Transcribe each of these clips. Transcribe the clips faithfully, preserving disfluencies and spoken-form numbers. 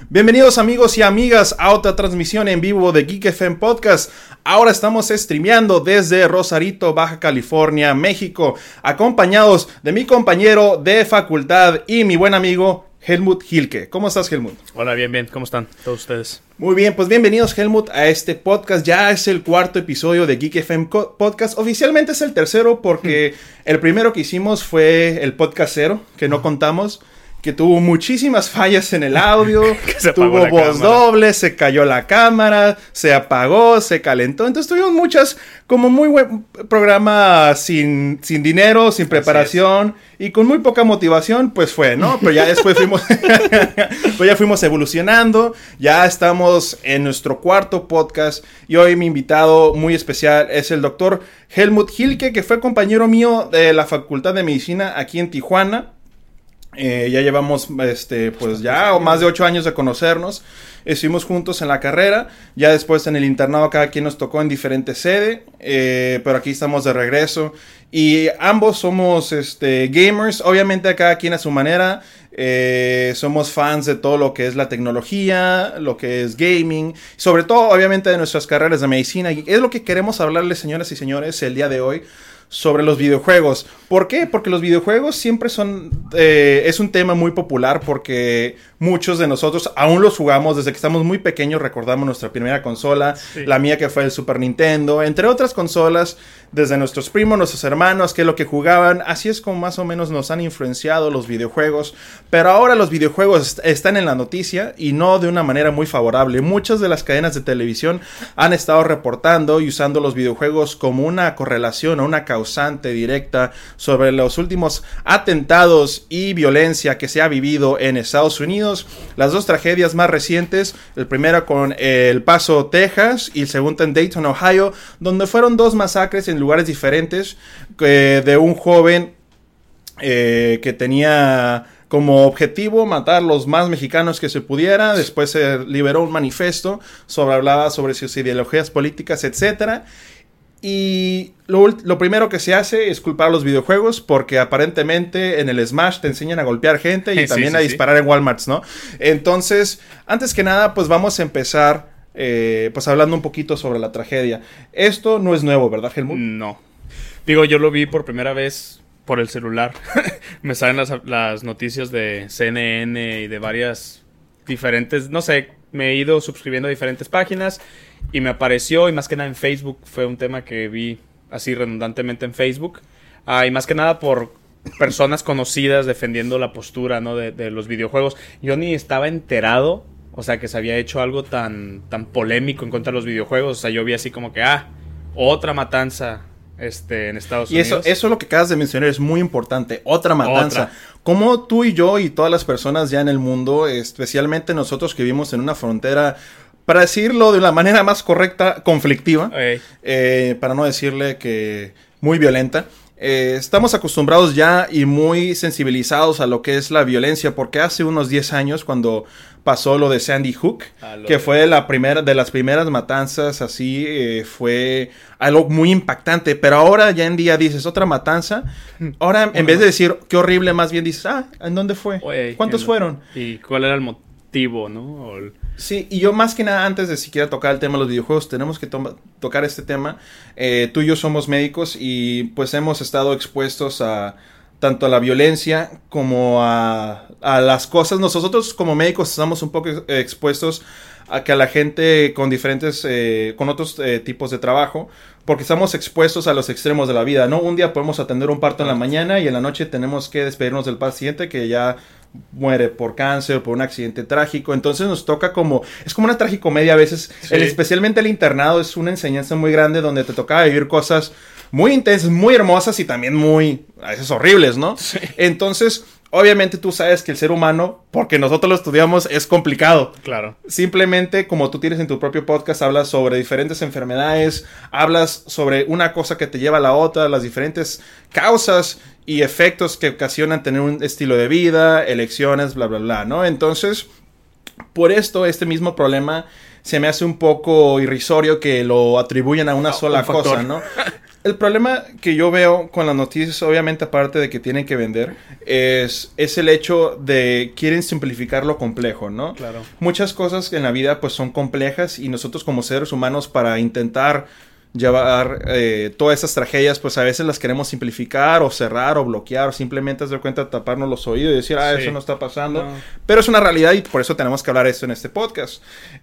Bienvenidos amigos y amigas a otra transmisión en vivo de Geek F M Podcast. Ahora estamos streameando desde Rosarito, Baja California, México, acompañados de mi compañero de facultad y mi buen amigo Helmut Hilke. ¿Cómo estás, Helmut? Hola, bien, bien. ¿Cómo están todos ustedes? Muy bien, pues bienvenidos, Helmut, a este podcast. Ya es el cuarto episodio de Geek F M Podcast. Oficialmente es el tercero porque mm. el primero que hicimos fue el podcast cero, que no contamos. Que tuvo muchísimas fallas en el audio, tuvo voz cámara. doble, se cayó la cámara, se apagó, se calentó. Entonces tuvimos muchas, como muy buen programa sin, sin dinero, sin preparación y con muy poca motivación, pues fue, ¿no? Pero ya después fuimos, pues ya fuimos evolucionando, ya estamos en nuestro cuarto podcast y hoy mi invitado muy especial es el doctor Helmut Hilke, que fue compañero mío de la Facultad de Medicina aquí en Tijuana. Eh, ya llevamos, este, pues ya más de ocho años de conocernos. Estuvimos juntos en la carrera. Ya después en el internado cada quien nos tocó en diferente sede. Eh, pero aquí estamos de regreso. Y ambos somos este, gamers. Obviamente cada quien a su manera. Eh, somos fans de todo lo que es la tecnología, lo que es gaming. Sobre todo, obviamente, de nuestras carreras de medicina. Y es lo que queremos hablarles, señoras y señores, el día de hoy. Sobre los videojuegos. ¿Por qué? Porque los videojuegos siempre son... Eh, es un tema muy popular porque muchos de nosotros aún los jugamos desde que estamos muy pequeños. Recordamos nuestra primera consola, sí. La mía que fue el Super Nintendo, entre otras consolas, desde nuestros primos, nuestros hermanos, que es lo que jugaban. Así es como más o menos nos han influenciado los videojuegos. Pero ahora los videojuegos están en la noticia y no de una manera muy favorable. Muchas de las cadenas de televisión han estado reportando y usando los videojuegos como una correlación o una causante directa sobre los últimos atentados y violencia que se ha vivido en Estados Unidos. Las dos tragedias más recientes, el primero con El Paso, Texas, y el segundo en Dayton, Ohio, donde fueron dos masacres en lugares diferentes eh, de un joven eh, que tenía como objetivo matar los más mexicanos que se pudiera. Después se liberó un manifiesto sobre hablaba sobre sus ideologías políticas, etcétera. Y lo, lo primero que se hace es culpar a los videojuegos porque aparentemente en el Smash te enseñan a golpear gente y sí, también sí, a disparar sí. en Walmarts, ¿no? Entonces, antes que nada, pues vamos a empezar eh, pues hablando un poquito sobre la tragedia. Esto no es nuevo, ¿verdad, Helmut? No. Digo, yo lo vi por primera vez por el celular. Me salen las, las noticias de C N N y de varias diferentes, no sé, me he ido suscribiendo a diferentes páginas. Y me apareció, y más que nada en Facebook, fue un tema que vi así redundantemente en Facebook. Ah, y más que nada por personas conocidas defendiendo la postura, ¿no? de, de los videojuegos. Yo ni estaba enterado, o sea, que se había hecho algo tan, tan polémico en contra de los videojuegos. O sea, yo vi así como que, ah, otra matanza este, en Estados y Unidos. Y eso, eso lo que acabas de mencionar es muy importante, otra matanza. Otra. Como tú y yo y todas las personas ya en el mundo, especialmente nosotros que vivimos en una frontera... Para decirlo de la manera más correcta, conflictiva, okay. eh, para no decirle que muy violenta, eh, estamos acostumbrados ya y muy sensibilizados a lo que es la violencia, porque hace unos diez años cuando pasó lo de Sandy Hook, ah, que de... fue la primera de las primeras matanzas así, eh, fue algo muy impactante, pero ahora ya en día dices otra matanza, ahora en bueno. vez de decir qué horrible, más bien dices, ah, ¿en dónde fue? Oye, ¿cuántos fueron? ¿Y cuál era el motivo, no? O el... Sí, y yo más que nada, antes de siquiera tocar el tema de los videojuegos, tenemos que to- tocar este tema. Eh, tú y yo somos médicos y pues hemos estado expuestos a tanto a la violencia como a, a las cosas. Nosotros como médicos estamos un poco expuestos a que a la gente con diferentes, eh, con otros eh, tipos de trabajo, porque estamos expuestos a los extremos de la vida, ¿no? Un día podemos atender un parto en la mañana y en la noche tenemos que despedirnos del paciente que ya muere por cáncer o por un accidente trágico. Entonces nos toca como, es como una tragicomedia a veces, sí. el, especialmente el internado es una enseñanza muy grande donde te toca vivir cosas muy intensas, muy hermosas y también muy, a veces horribles, ¿no? Sí. Entonces, obviamente tú sabes que el ser humano, porque nosotros lo estudiamos, es complicado. Claro. Simplemente, como tú tienes en tu propio podcast, hablas sobre diferentes enfermedades, hablas sobre una cosa que te lleva a la otra, las diferentes causas y efectos que ocasionan tener un estilo de vida, elecciones, bla, bla, bla, ¿no? Entonces, por esto, este mismo problema se me hace un poco irrisorio que lo atribuyan a una no, sola un cosa, ¿no? El problema que yo veo con las noticias, obviamente aparte de que tienen que vender, es, es el hecho de quieren simplificar lo complejo, ¿no? Claro. Muchas cosas en la vida pues son complejas y nosotros como seres humanos para intentar llevar eh, todas esas tragedias pues a veces las queremos simplificar o cerrar o bloquear o simplemente hacer cuenta taparnos los oídos y decir, ah, sí. eso no está pasando. No. Pero es una realidad y por eso tenemos que hablar de esto en este podcast.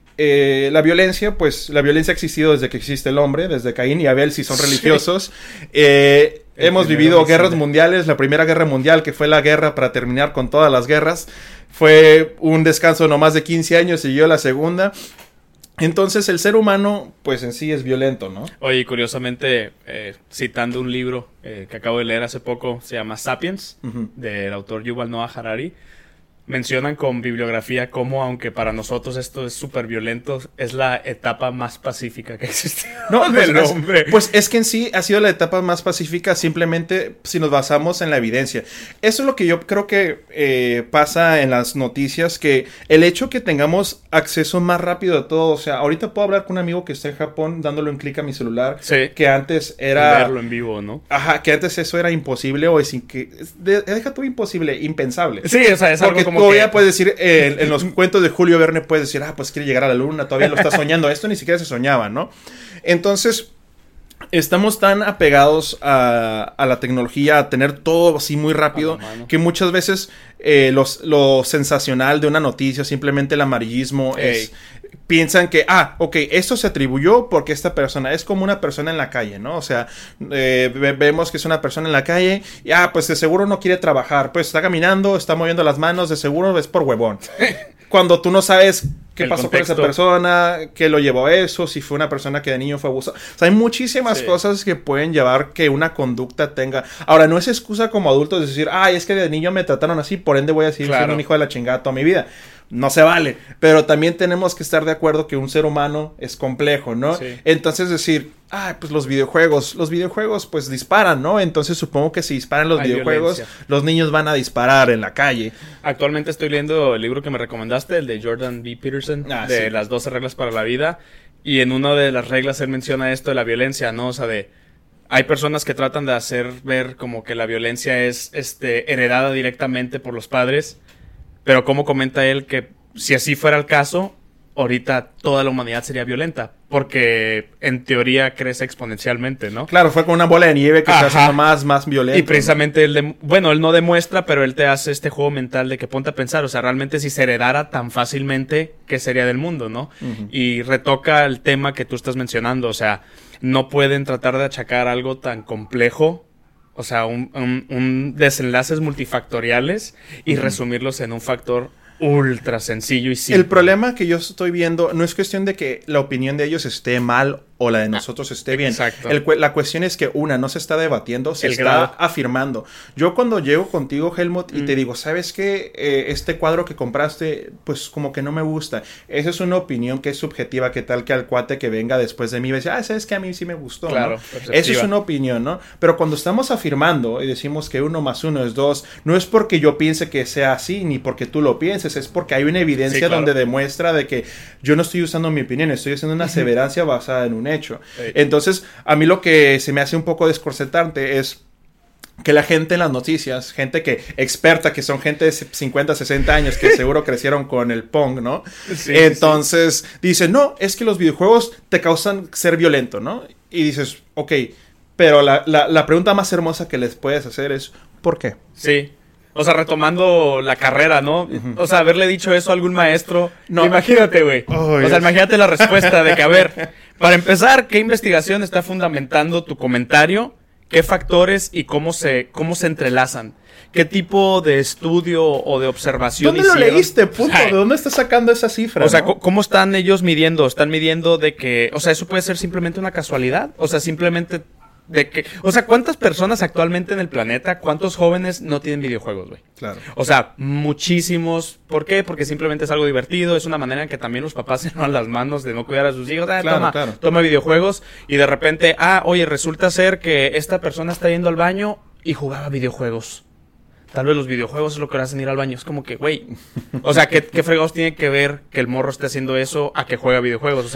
Eh, la violencia, pues la violencia ha existido desde que existe el hombre, desde Caín y Abel, si son religiosos. Sí. Eh, hemos vivido guerras mundiales. La primera guerra mundial, que fue la guerra para terminar con todas las guerras, fue un descanso no más de quince años, siguió la segunda. Entonces el ser humano, pues en sí es violento, ¿no? Oye, curiosamente, eh, citando un libro eh, que acabo de leer hace poco, se llama Sapiens, uh-huh. del autor Yuval Noah Harari, mencionan con bibliografía cómo, aunque para nosotros esto es súper violento, es la etapa más pacífica que existe. No, del pues, hombre. Es, pues es que en sí ha sido la etapa más pacífica simplemente si nos basamos en la evidencia. Eso es lo que yo creo que eh, pasa en las noticias, que el hecho que tengamos acceso más rápido a todo, o sea, ahorita puedo hablar con un amigo que está en Japón dándole un clic a mi celular, sí. que antes era... verlo en vivo, ¿no? Ajá, que antes eso era imposible o es que deja tú imposible, impensable. Sí, o sea, es algo porque como todavía que... puedes decir, eh, en los cuentos de Julio Verne puedes decir, ah, pues quiere llegar a la luna, todavía lo está soñando. Esto ni siquiera se soñaba, ¿no? Entonces, estamos tan apegados a, a la tecnología, a tener todo así muy rápido, oh, que muchas veces eh, los, lo sensacional de una noticia, simplemente el amarillismo, Ey. es... piensan que, ah, ok, esto se atribuyó porque esta persona es como una persona en la calle, ¿no? O sea, eh, ve- vemos que es una persona en la calle y, ah, pues de seguro no quiere trabajar, pues está caminando, está moviendo las manos, de seguro es por huevón. Cuando tú no sabes qué El pasó contexto. con esa persona, qué lo llevó a eso, si fue una persona que de niño fue abusada. O sea, hay muchísimas Sí. cosas que pueden llevar que una conducta tenga... Ahora, no es excusa como adultos de decir, ay, es que de niño me trataron así, por ende voy a seguir Claro. siendo un hijo de la chingada toda mi vida. No se vale, pero también tenemos que estar de acuerdo que un ser humano es complejo, ¿no? Sí. Entonces decir, ah, pues los videojuegos, los videojuegos pues disparan, ¿no? Entonces supongo que si disparan los Hay videojuegos, violencia. los niños van a disparar en la calle. Actualmente estoy leyendo el libro que me recomendaste, el de Jordan B. Peterson, Ah, de sí. las doce reglas para la vida. Y en una de las reglas él menciona esto de la violencia, ¿no? O sea, de... hay personas que tratan de hacer ver como que la violencia es este, heredada directamente por los padres. Pero como comenta él que si así fuera el caso, ahorita toda la humanidad sería violenta. Porque en teoría crece exponencialmente, ¿no? Claro, fue con una bola de nieve que Ajá. está haciendo más, más violento. Y precisamente él, de- bueno, él no demuestra, pero él te hace este juego mental de que ponte a pensar, o sea, realmente si se heredara tan fácilmente, ¿qué sería del mundo, no? Uh-huh. Y retoca el tema que tú estás mencionando, o sea, no pueden tratar de achacar algo tan complejo, o sea, un, un, un desenlaces multifactoriales y Uh-huh. resumirlos en un factor ultra sencillo y simple. El problema que yo estoy viendo no es cuestión de que la opinión de ellos esté mal o la de nosotros esté bien. Exacto. El, la cuestión es que una, no se está debatiendo, se El está grado. afirmando. Yo cuando llego contigo, Helmut, y Mm. te digo, ¿sabes qué? Eh, este cuadro que compraste, pues como que no me gusta. Esa es una opinión que es subjetiva, que tal que al cuate que venga después de mí va a decir, ah, ¿sabes qué? A mí sí me gustó, Claro, ¿no? perceptiva. Eso es una opinión, ¿no? Pero cuando estamos afirmando y decimos que uno más uno es dos, no es porque yo piense que sea así, ni porque tú lo pienses, es porque hay una evidencia Sí, claro. donde demuestra de que yo no estoy usando mi opinión, estoy haciendo una aseverancia basada en un hecho. Ey. Entonces, a mí lo que se me hace un poco desconcertante es que la gente en las noticias, gente que experta, que son gente de cincuenta, sesenta años, que seguro crecieron con el Pong, ¿no? Sí, Entonces, dicen, no, es que los videojuegos te causan ser violento, ¿no? Y dices, ok, pero la, la, la pregunta más hermosa que les puedes hacer es, ¿por qué? Sí. O sea, retomando la carrera, ¿no? Ujú. O sea, haberle dicho eso a algún maestro. No. Imagínate, güey. Oh, o sea, Dios. imagínate la respuesta de que, a ver, para empezar, ¿qué investigación está fundamentando tu comentario? ¿Qué factores y cómo se, cómo se entrelazan? ¿Qué tipo de estudio o de observación ¿Dónde lo hicieron? leíste, puto? Ay. ¿De dónde estás sacando esa cifra? O sea, no? co- ¿cómo están ellos midiendo? ¿Están midiendo de que, o sea, eso puede ser simplemente una casualidad? O sea, simplemente de que, o sea, ¿cuántas personas actualmente en el planeta, cuántos jóvenes no tienen videojuegos, güey? Claro. O sea, muchísimos. ¿Por qué? Porque simplemente es algo divertido, es una manera en que también los papás se lavan las manos de no cuidar a sus hijos. Ah, Claro, toma, claro. toma videojuegos y de repente, ah, oye, resulta ser que esta persona está yendo al baño y jugaba videojuegos. Tal vez los videojuegos es lo que le hacen ir al baño. Es como que, güey. O sea, ¿qué, qué fregados tiene que ver que el morro esté haciendo eso a que juega videojuegos? O sea,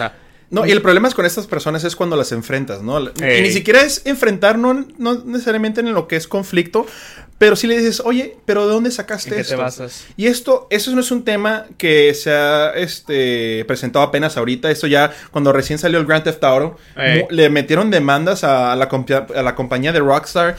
No, y el problema es con estas personas es cuando las enfrentas, ¿no? Ey. Y ni siquiera es enfrentar, no, no necesariamente en lo que es conflicto, pero sí le dices, oye, pero ¿de dónde sacaste ¿En qué esto? te basas? Y esto, eso no es un tema que se ha este, presentado apenas ahorita. Esto ya, cuando recién salió el Grand Theft Auto, Ey. mu- le metieron demandas a, a, la, compa- a la compañía de Rockstar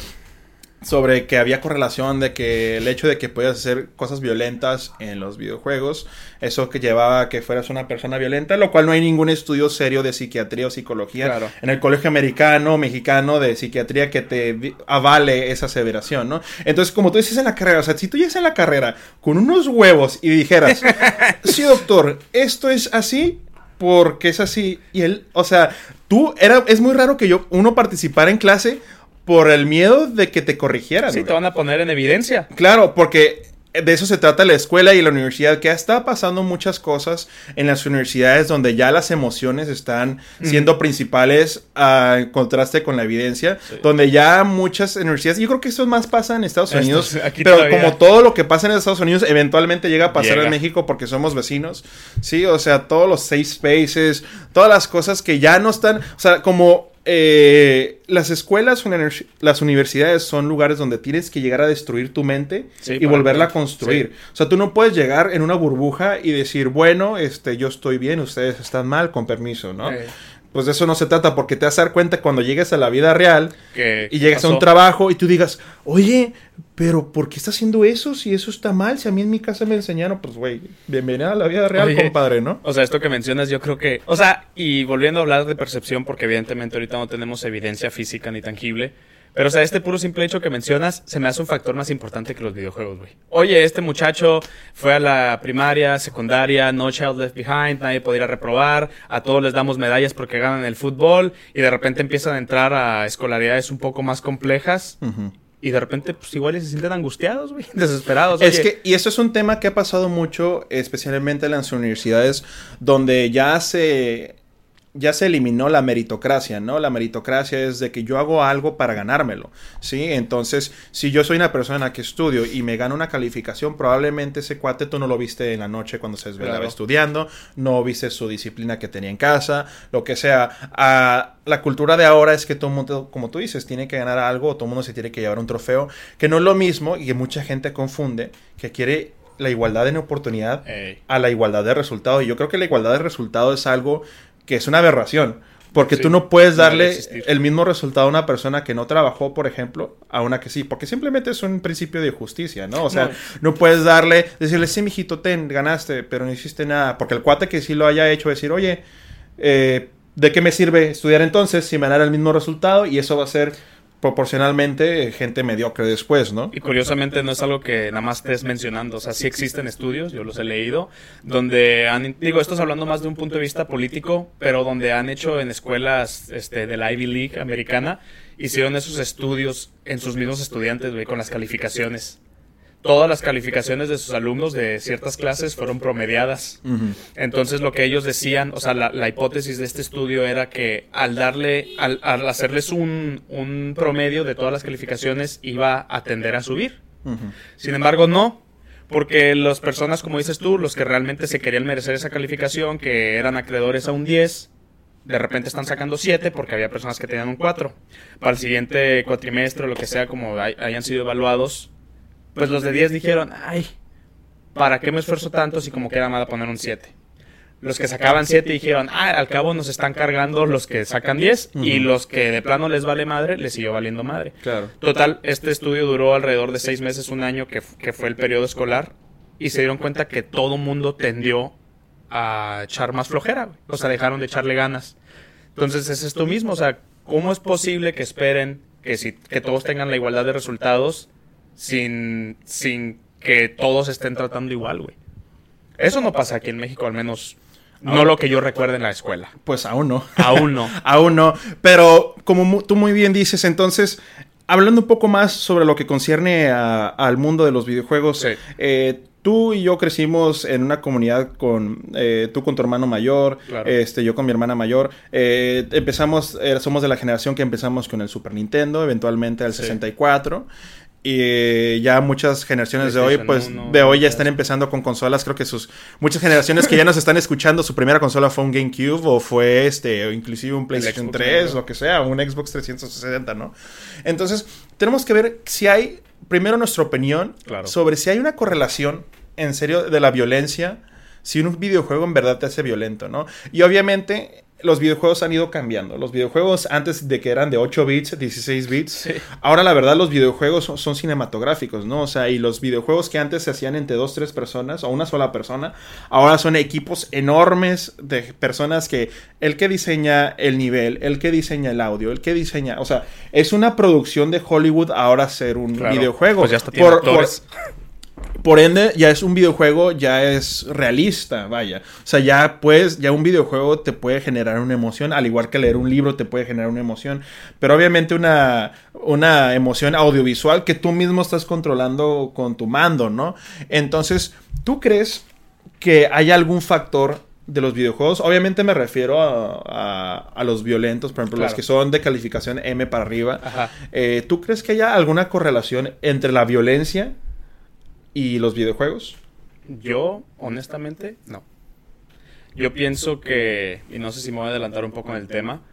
sobre que había correlación de que el hecho de que podías hacer cosas violentas en los videojuegos, eso que llevaba a que fueras una persona violenta, lo cual no hay ningún estudio serio de psiquiatría o psicología Claro. en el colegio americano, mexicano de psiquiatría que te vi- avale esa aseveración, ¿no? Entonces, como tú dices en la carrera, o sea, si tú llegas en la carrera con unos huevos y dijeras, sí, doctor, esto es así porque es así, y él, o sea, tú, era, es muy raro que yo, uno participara en clase por el miedo de que te corrigieran. Sí, güey. te van a poner en evidencia. Claro, porque de eso se trata la escuela y la universidad, que está pasando muchas cosas en las universidades donde ya las emociones están siendo mm. principales a uh, contraste con la evidencia, sí. donde ya muchas universidades, yo creo que eso más pasa en Estados Unidos, Esto, pero todavía. Como todo lo que pasa en Estados Unidos eventualmente llega a pasar llega. en México porque somos vecinos, sí, o sea, todos los safe spaces, todas las cosas que ya no están, o sea, como Eh, las escuelas, las universidades son lugares donde tienes que llegar a destruir tu mente sí, y volverla a construir. Sí. O sea, tú no puedes llegar en una burbuja y decir, bueno, este, yo estoy bien, ustedes están mal, con permiso, ¿no? Sí. Pues de eso no se trata, porque te vas a dar cuenta cuando llegues a la vida real y llegues pasó? a un trabajo y tú digas, oye, pero ¿por qué está haciendo eso? Si eso está mal, si a mí en mi casa me enseñaron, pues güey, bienvenida a la vida real, oye, compadre, ¿no? O sea, esto que mencionas yo creo que, o sea, y volviendo a hablar de percepción, porque evidentemente ahorita no tenemos evidencia física ni tangible, pero, o sea, este puro simple hecho que mencionas se me hace un factor más importante que los videojuegos, güey. Oye, este muchacho fue a la primaria, secundaria, no child left behind, nadie podría reprobar, a todos les damos medallas porque ganan el fútbol, y de repente empiezan a entrar a escolaridades un poco más complejas, uh-huh. y de repente, pues, igual se sienten angustiados, güey, desesperados. Es oye. que, y eso es un tema que ha pasado mucho, especialmente en las universidades, donde ya se... ya se eliminó la meritocracia, ¿no? La meritocracia es de que yo hago algo para ganármelo, ¿sí? Entonces, si yo soy una persona que estudio y me gano una calificación, probablemente ese cuate tú no lo viste en la noche cuando se desvelaba claro. estudiando, no viste su disciplina que tenía en casa, lo que sea. Ah, la cultura de ahora es que todo el mundo, como tú dices, tiene que ganar algo, o todo el mundo se tiene que llevar un trofeo, que no es lo mismo y que mucha gente confunde, que quiere la igualdad en oportunidad Ey. a la igualdad de resultado. Y yo creo que la igualdad de resultado es algo que es una aberración, porque sí, tú no puedes darle no el mismo resultado a una persona que no trabajó, por ejemplo, a una que sí, porque simplemente es un principio de justicia, ¿no? O sea, no, no puedes darle, decirle, sí, mijito, ten, ganaste, pero no hiciste nada, porque el cuate que sí lo haya hecho decir, oye, eh, ¿de qué me sirve estudiar entonces si me dará el mismo resultado? Y eso va a ser proporcionalmente gente mediocre después, ¿no? Y curiosamente no es algo que nada más estés mencionando, o sea, sí existen estudios, yo los he leído, donde han, digo, esto es hablando más de un punto de vista político, pero donde han hecho en escuelas este, de la Ivy League americana, hicieron esos estudios en sus mismos estudiantes, güey, con las calificaciones. Todas las calificaciones de sus alumnos de ciertas clases fueron promediadas. Uh-huh. Entonces lo que ellos decían, o sea, la, la hipótesis de este estudio era que al darle, al, al hacerles un, un promedio de todas las calificaciones iba a tender a subir. Uh-huh. Sin embargo, no, porque las personas, como dices tú, los que realmente se querían merecer esa calificación, que eran acreedores a un diez, de repente están sacando siete porque había personas que tenían un cuatro. Para el siguiente cuatrimestre o lo que sea, como hay, hayan sido evaluados, pues los de diez dijeron, ay, ¿para qué me esfuerzo tanto si como queda mal a poner un siete? Los que sacaban siete dijeron, ah, al cabo nos están cargando los que sacan diez, uh-huh. y los que de plano les vale madre, les siguió valiendo madre. Claro. Total, este estudio duró alrededor de seis meses, un año, que, que fue el periodo escolar, y se dieron cuenta que todo mundo tendió a echar más flojera, güey. O sea, dejaron de echarle ganas. Entonces es esto mismo, o sea, ¿cómo es posible que esperen que, si, que todos tengan la igualdad de resultados sin, sin que todos estén tratando igual, güey? Eso no pasa aquí en México, al menos no aún, lo que yo recuerdo en la escuela. Pues aún no. Aún no. Aún no. Pero como mu- tú muy bien dices, entonces, hablando un poco más sobre lo que concierne a, al mundo de los videojuegos, sí. eh, tú y yo crecimos en una comunidad con, eh, tú con tu hermano mayor, claro. este, yo con mi hermana mayor. Eh, empezamos, eh, somos de la generación que empezamos con el Super Nintendo, eventualmente el sí. sesenta y cuatro. Y eh, ya muchas generaciones de hoy, pues uno, de hoy ya están empezando con consolas. Creo que sus muchas generaciones que ya nos están escuchando, su primera consola fue un GameCube o fue este, o inclusive un PlayStation tres, lo que sea, un Xbox trescientos sesenta, ¿no? Entonces, tenemos que ver si hay, primero nuestra opinión claro. sobre si hay una correlación, en serio, de la violencia, si un videojuego en verdad te hace violento, ¿no? Y obviamente los videojuegos han ido cambiando. Los videojuegos antes de que eran de ocho bits, dieciséis bits, sí. ahora la verdad los videojuegos son, son cinematográficos, ¿no? O sea, y los videojuegos que antes se hacían entre dos, tres personas o una sola persona, ahora son equipos enormes de personas que el que diseña el nivel, el que diseña el audio, el que diseña, o sea, es una producción de Hollywood ahora ser un claro. videojuego. Pues ya está tiene por, actores. Por, Por ende, ya es un videojuego, ya es realista, vaya. O sea, ya puedes, ya un videojuego te puede generar una emoción, al igual que leer un libro te puede generar una emoción. Pero obviamente una, una emoción audiovisual que tú mismo estás controlando con tu mando, ¿no? Entonces, ¿tú crees que hay algún factor de los videojuegos? Obviamente me refiero a, a, a los violentos, por ejemplo, claro. los que son de calificación M para arriba. Eh, ¿Tú crees que haya alguna correlación entre la violencia y los videojuegos? Yo, honestamente, no. Yo pienso que, y no sé si me voy a adelantar un poco en el tema,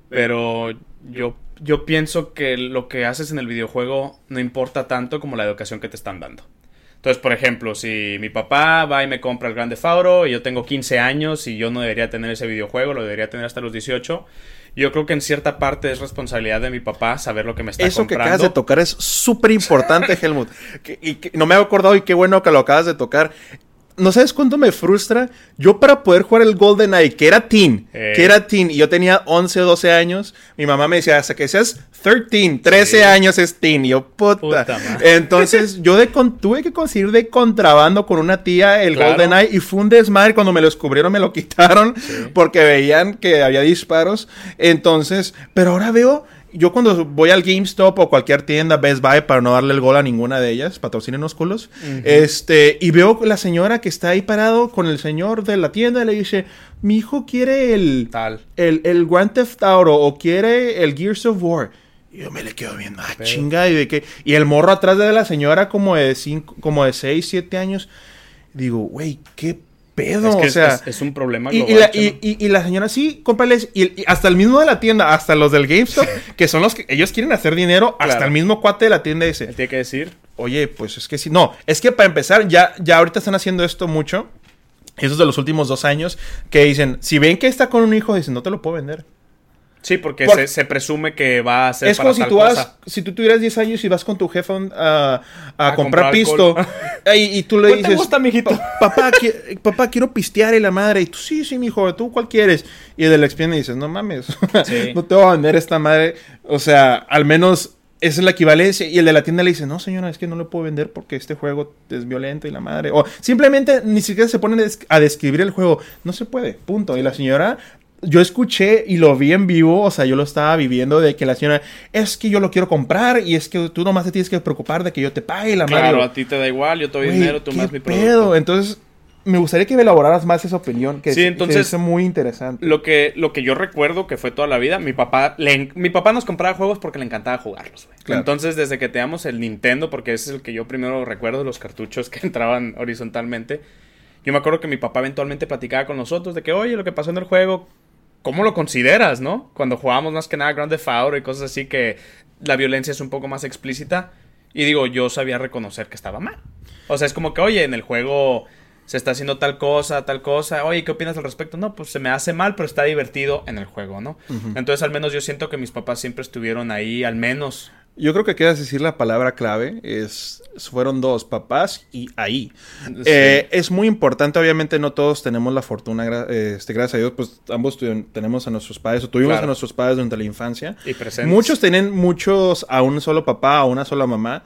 pero yo, yo pienso que lo que haces en el videojuego no importa tanto como la educación que te están dando. Entonces, por ejemplo, si mi papá va y me compra el Grand Theft Auto y yo tengo quince años y yo no debería tener ese videojuego, lo debería tener hasta los dieciocho, yo creo que en cierta parte es responsabilidad de mi papá saber lo que me está Eso comprando. Eso que acabas de tocar es súper importante, Helmut. que, y que no me había acordado y qué bueno que lo acabas de tocar. ¿No sabes cuánto me frustra? Yo para poder jugar el GoldenEye, que era teen, eh. que era teen, y yo tenía once o doce años, mi mamá me decía, hasta que seas trece, trece sí. años es teen. Y yo, puta. puta Entonces, yo de con, tuve que conseguir de contrabando con una tía el claro. GoldenEye, y fue un desmadre. Cuando me lo descubrieron, me lo quitaron, sí. porque veían que había disparos. Entonces, pero ahora veo... Yo cuando voy al GameStop o cualquier tienda, Best Buy, para no darle el gol a ninguna de ellas, patrocinen los culos, uh-huh. este, y veo la señora que está ahí parado con el señor de la tienda y le dice, mi hijo quiere el, Tal. el, el Grand Theft Auto o quiere el Gears of War. Y yo me le quedo viendo, ah, Pero... chinga, y de qué. Y el morro atrás de la señora como de cinco, como de seis, siete años. Digo, güey, qué pedo, es que o sea, es, es un problema global. Y, y, la, y, y, y la señora, sí, cómprales, y, y hasta el mismo de la tienda, hasta los del GameStop, que son los que ellos quieren hacer dinero, claro. hasta el mismo cuate de la tienda dice, ¿Él tiene que decir? Oye, pues es que sí, no, es que para empezar, ya, ya ahorita están haciendo esto mucho, esos de los últimos dos años, que dicen, si ven que está con un hijo, dicen, no te lo puedo vender. Sí, porque Por... se, se presume que va a ser es para como si tú vas, cosa. Si tú tuvieras diez años y vas con tu jefe uh, a, a, a comprar, comprar pisto y, y tú le dices, ¿te gusta, mijito? Papá, qui- papá, quiero pistear, y la madre, y tú, sí, sí, mijo, ¿tú cuál quieres? Y el de la expediente dices, no mames, sí. no te voy a vender esta madre, o sea, al menos esa es la equivalencia. Y el de la tienda le dice, no señora, es que no lo puedo vender porque este juego es violento y la madre, o simplemente ni siquiera se ponen a describir el juego, no se puede, punto. Y la señora... Yo escuché y lo vi en vivo, o sea, yo lo estaba viviendo, de que la señora, es que yo lo quiero comprar y es que tú nomás te tienes que preocupar de que yo te pague la madre. Claro, a ti te da igual, yo te doy dinero, tú más mi producto. Pedo? Entonces, me gustaría que me elaboraras más esa opinión, que, sí, es, entonces, que es muy interesante. Lo que, lo que yo recuerdo que fue toda la vida, mi papá le, mi papá nos compraba juegos porque le encantaba jugarlos, güey. Claro. Entonces, desde que teníamos el Nintendo, porque ese es el que yo primero recuerdo, los cartuchos que entraban horizontalmente, yo me acuerdo que mi papá eventualmente platicaba con nosotros de que, oye, lo que pasó en el juego... ¿Cómo lo consideras, no? Cuando jugábamos más que nada Grand Theft Auto y cosas así, que la violencia es un poco más explícita. Y digo, yo sabía reconocer que estaba mal. O sea, es como que, oye, en el juego se está haciendo tal cosa, tal cosa. Oye, ¿qué opinas al respecto? No, pues se me hace mal, pero está divertido en el juego, ¿no? Uh-huh. Entonces, al menos yo siento que mis papás siempre estuvieron ahí, al menos... Yo creo que quieras decir la palabra clave, es fueron dos, papás y ahí. Sí. Eh, es muy importante, obviamente no todos tenemos la fortuna, este, gracias a Dios, pues ambos tu- tenemos a nuestros padres, o tuvimos claro. a nuestros padres durante la infancia. Y presentes. Muchos tienen muchos a un solo papá, a una sola mamá,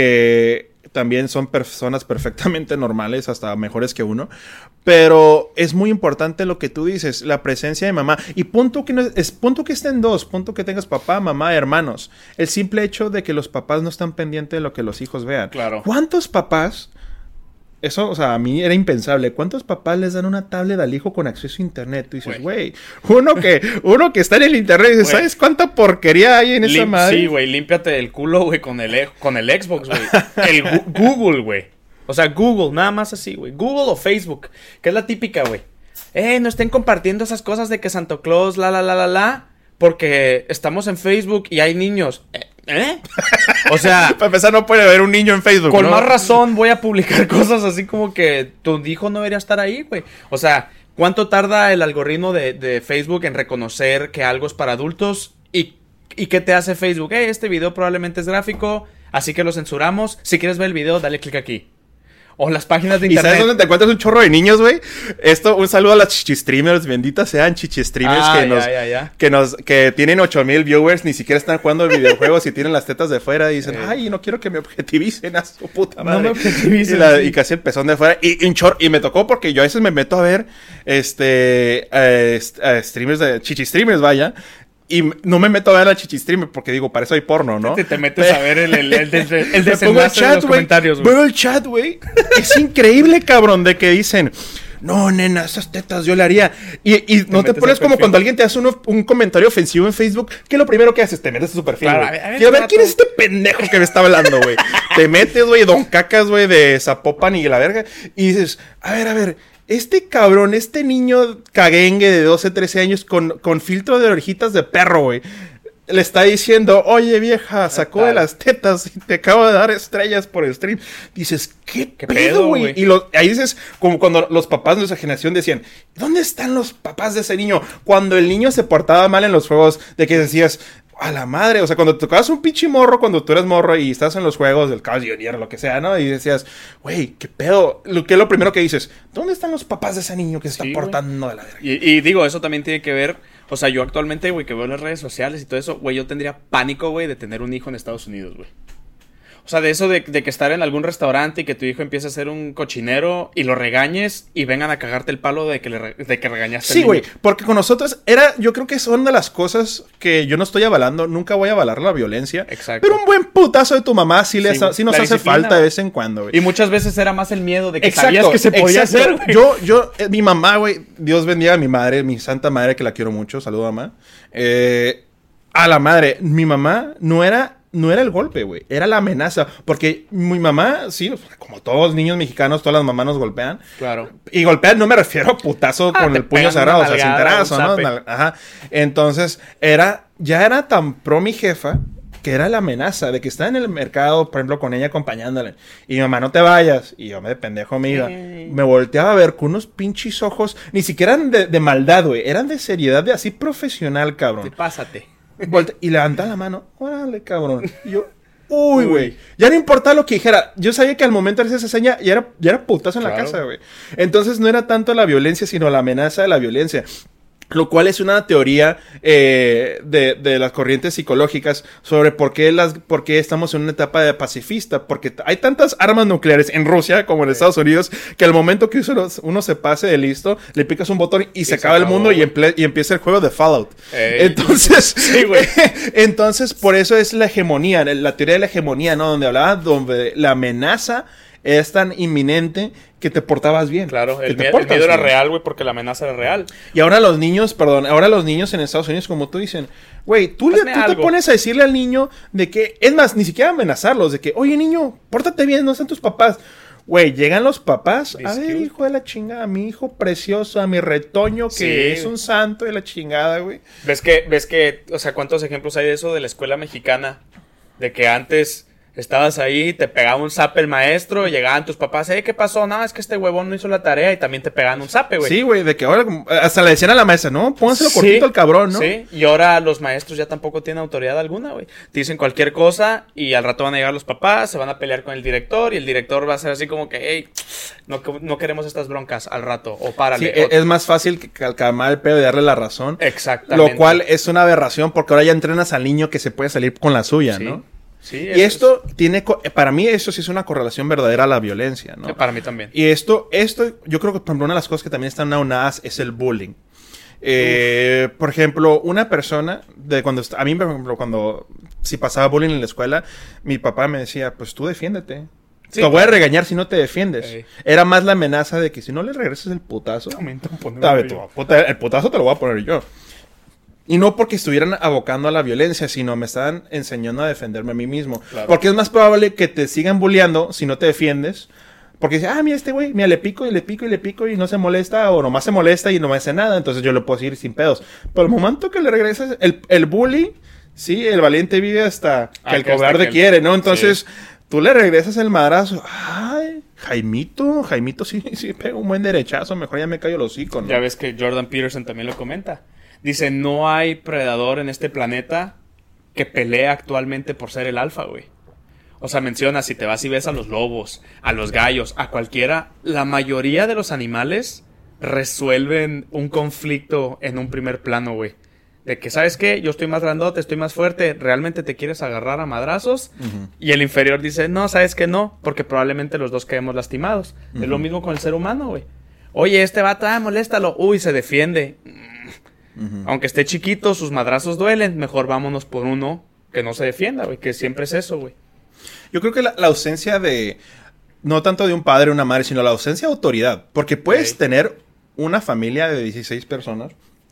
que también son personas perfectamente normales, hasta mejores que uno. Pero es muy importante lo que tú dices, la presencia de mamá. Y punto que, no, es, punto que estén dos, punto que tengas papá, mamá, hermanos. El simple hecho de que los papás no están pendientes de lo que los hijos vean. Claro. ¿Cuántos papás Eso, o sea, a mí era impensable. ¿Cuántos papás les dan una tablet al hijo con acceso a internet? Tú dices, güey, uno que, uno que está en el internet, dices, ¿sabes cuánta porquería hay en esa Lim- madre? Sí, güey, límpiate el culo, güey, con el, e- con el Xbox, güey. El gu- Google, güey. O sea, Google, nada más así, güey. Google o Facebook, que es la típica, güey. Eh, no estén compartiendo esas cosas de que Santa Claus, la, la, la, la, la, porque estamos en Facebook y hay niños. Eh, ¿Eh? O sea, para empezar, no puede haber un niño en Facebook, con ¿no? más razón voy a publicar cosas así como que tu hijo no debería estar ahí, güey. O sea, ¿cuánto tarda el algoritmo de, de Facebook en reconocer que algo es para adultos? ¿Y, y qué te hace Facebook? Eh, este video probablemente es gráfico, así que lo censuramos. Si quieres ver el video, dale clic aquí. O las páginas de ¿Y internet. sabes dónde te encuentras un chorro de niños, güey? Esto, un saludo a las chichistreamers, benditas sean chichistreamers Ah, que, ya, nos, ya, ya. que nos, que tienen ocho mil viewers, ni siquiera están jugando videojuegos y tienen las tetas de fuera y dicen, Eh. ay, no quiero que me objetivicen a su puta No madre. me objetivicen, Y, la- sí. y casi el pezón de fuera. Y, y un chorro, y me tocó porque yo a veces me meto a ver, este, eh, est- eh, streamers de, chichistreamers, vaya. Y m- no me meto a ver a chichistreamer porque digo, para eso hay porno, ¿no? Te, te metes a ver el, el, el, des- el Me pongo el desenlace de chat, los güey. comentarios, güey. Veo el chat, güey. Es increíble, cabrón, de que dicen, no, nena, esas tetas yo le haría. Y, y no te metes pones al como perfil. cuando alguien te hace uno- un comentario ofensivo en Facebook, ¿qué es lo primero que haces? Te metes a su perfil, Claro, güey. a ver, a ver, Quiero ver rato. quién es este pendejo que me está hablando, güey. Te metes, güey, don cacas, güey, de Zapopan y la verga. Y dices, a ver, a ver. Este cabrón, este niño caguengue de doce, trece años con, con filtro de orejitas de perro, güey. Le está diciendo, oye vieja, sacó de las tetas y te acabo de dar estrellas por el stream. Dices, ¿qué, ¿Qué pedo, pedo, güey? güey? Y lo- ahí dices, como cuando los papás de nuestra generación decían, ¿dónde están los papás de ese niño? Cuando el niño se portaba mal en los juegos, de que decías, a la madre, o sea, cuando tocabas un pinche morro, cuando tú eres morro y estás en los juegos del Chaos Junior o lo que sea, ¿no? Y decías, güey, ¿qué pedo? Lo que es lo primero que dices, ¿dónde están los papás de ese niño que se Sí, está güey. portando de la verga? Y, y digo, eso también tiene que ver, o sea, yo actualmente, güey, que veo las redes sociales y todo eso, güey, yo tendría pánico, güey, de tener un hijo en Estados Unidos, güey. O sea, de eso de, de que estar en algún restaurante y que tu hijo empiece a ser un cochinero y lo regañes y vengan a cagarte el palo de que, le re- de que regañaste Sí, al güey, niño. porque con nosotros era, yo creo que son de las cosas que yo no estoy avalando, nunca voy a avalar la violencia. Exacto. Pero un buen putazo de tu mamá sí, les, Sí, güey. sí nos La hace disciplina, falta de güey. vez en cuando, güey. Y muchas veces era más el miedo de que sabías que se podía exacto. hacer, güey. Yo, yo, eh, mi mamá, güey, Dios bendiga a mi madre, mi santa madre que la quiero mucho, saludo mamá. Eh, a la madre, mi mamá no era... No era el golpe, güey. Era la amenaza. Porque mi mamá, sí, como todos los niños mexicanos, todas las mamás nos golpean. Claro. Y golpear no me refiero a putazo Ah, con te el puño pegan cerrado, o una sea, nalgada, cinterazo, un ¿no? zape. Nal- Ajá. Entonces, era, ya era tan pro mi jefa que era la amenaza de que estaba en el mercado, por ejemplo, con ella acompañándole. Y mi mamá, no te vayas. Y yo me de pendejo me iba. Sí. Me volteaba a ver con unos pinches ojos, ni siquiera eran de, de maldad, güey. Eran de seriedad, de así profesional, Te cabrón. pásate. Volte- y levanta la mano. Órale, cabrón. Y yo, uy, güey. Ya no importaba lo que dijera. Yo sabía que al momento de hacer esa seña ya era, ya era putazo en la Claro. casa, güey. Entonces no era tanto la violencia, sino la amenaza de la violencia. Lo cual es una teoría eh, de, de las corrientes psicológicas sobre por qué, las, por qué estamos en una etapa de pacifista. Porque t- hay tantas armas nucleares en Rusia como en Estados Unidos que al momento que uno, uno se pase de listo, le picas un botón y, se se acaba el acabó, mundo y, güey. emple- y empieza el juego de Fallout. Ey. Entonces, Sí, güey. entonces, por eso es la hegemonía, la teoría de la hegemonía, ¿no? Donde hablaba, donde la amenaza es tan inminente que te portabas bien. Claro, que el, te mie- el portas miedo era bien. real, güey, porque la amenaza era real. Y ahora los niños, perdón, ahora los niños en Estados Unidos, como tú dicen, güey, tú, le- Hazme tú te algo. pones a decirle al niño de que, es más, ni siquiera amenazarlos, de que, oye niño, pórtate bien, no están tus papás. Güey, llegan los papás, a Excuse. ver, hijo de la chingada, a mi hijo precioso, a mi retoño que Sí. es un santo de la chingada, güey. ¿Ves que, ves que, o sea, cuántos ejemplos hay de eso de la escuela mexicana? De que antes estabas ahí, te pegaba un zape el maestro, y llegaban tus papás, eh, ¿qué pasó? Nada, es que este huevón no hizo la tarea y también te pegaban un zape, güey. Sí, güey, de que ahora como- hasta le decían a la maestra, no, póngaselo Sí, cortito al cabrón, ¿no? Sí, y ahora los maestros ya tampoco tienen autoridad alguna, güey. Te dicen cualquier cosa y al rato van a llegar los papás, se van a pelear con el director y el director va a ser así como que, hey, no, no queremos estas broncas al rato, o Sí, párale. e- o- es más fácil que cal- calmar el pedo y darle la razón. Exactamente. Lo cual es una aberración porque ahora ya entrenas al niño que se puede salir con la suya, Sí. ¿no? Sí, Y eso esto tiene, co- para mí eso sí es una correlación verdadera a la violencia, es- ¿no? para mí también. Y esto, esto, yo creo que por ejemplo, una de las cosas que también están aunadas es el bullying. Eh, por ejemplo, una persona, de cuando est- a mí, por ejemplo, cuando si pasaba bullying en la escuela, mi papá me decía, pues tú defiéndete. Sí, te voy a regañar si no te defiendes. Ey. Era más la amenaza de que si no le regresas el putazo, el putazo te lo voy a poner yo. Y no porque estuvieran abocando a la violencia, sino me estaban enseñando a defenderme a mí mismo. Claro. Porque es más probable que te sigan bulleando si no te defiendes. Porque dice, ah, mira este güey, mira, le pico y le pico y le pico y no se molesta, o nomás se molesta y no me hace nada, entonces yo le puedo seguir sin pedos. Pero el momento que le regresas, el, el bully, sí, el valiente vive hasta que ah, el que cobarde que quiere, ¿no? Entonces, sí. Tú le regresas el madrazo, ay, Jaimito, Jaimito sí, sí pega un buen derechazo, mejor ya me callo el hocico, ¿no? Ya ves que Jordan Peterson también lo comenta. Dice, no hay predador en este planeta que pelee actualmente por ser el alfa, güey. O sea, menciona, si te vas y ves a los lobos, a los gallos, a cualquiera, la mayoría de los animales resuelven un conflicto en un primer plano, güey. De que, ¿sabes qué? Yo estoy más grandote, estoy más fuerte, ¿realmente te quieres agarrar a madrazos? Uh-huh. Y el inferior dice, no, ¿sabes qué? No, porque probablemente los dos quedemos lastimados. Uh-huh. Es lo mismo con el ser humano, güey. Oye, este vato, ah, moléstalo. Uy, se defiende. Uh-huh. Aunque esté chiquito, sus madrazos duelen. Mejor vámonos por uno que no se defienda, güey. Que siempre es eso, güey. Yo creo que la, la ausencia de... No tanto de un padre o una madre, sino la ausencia de autoridad. Porque puedes okay. tener una familia de dieciséis personas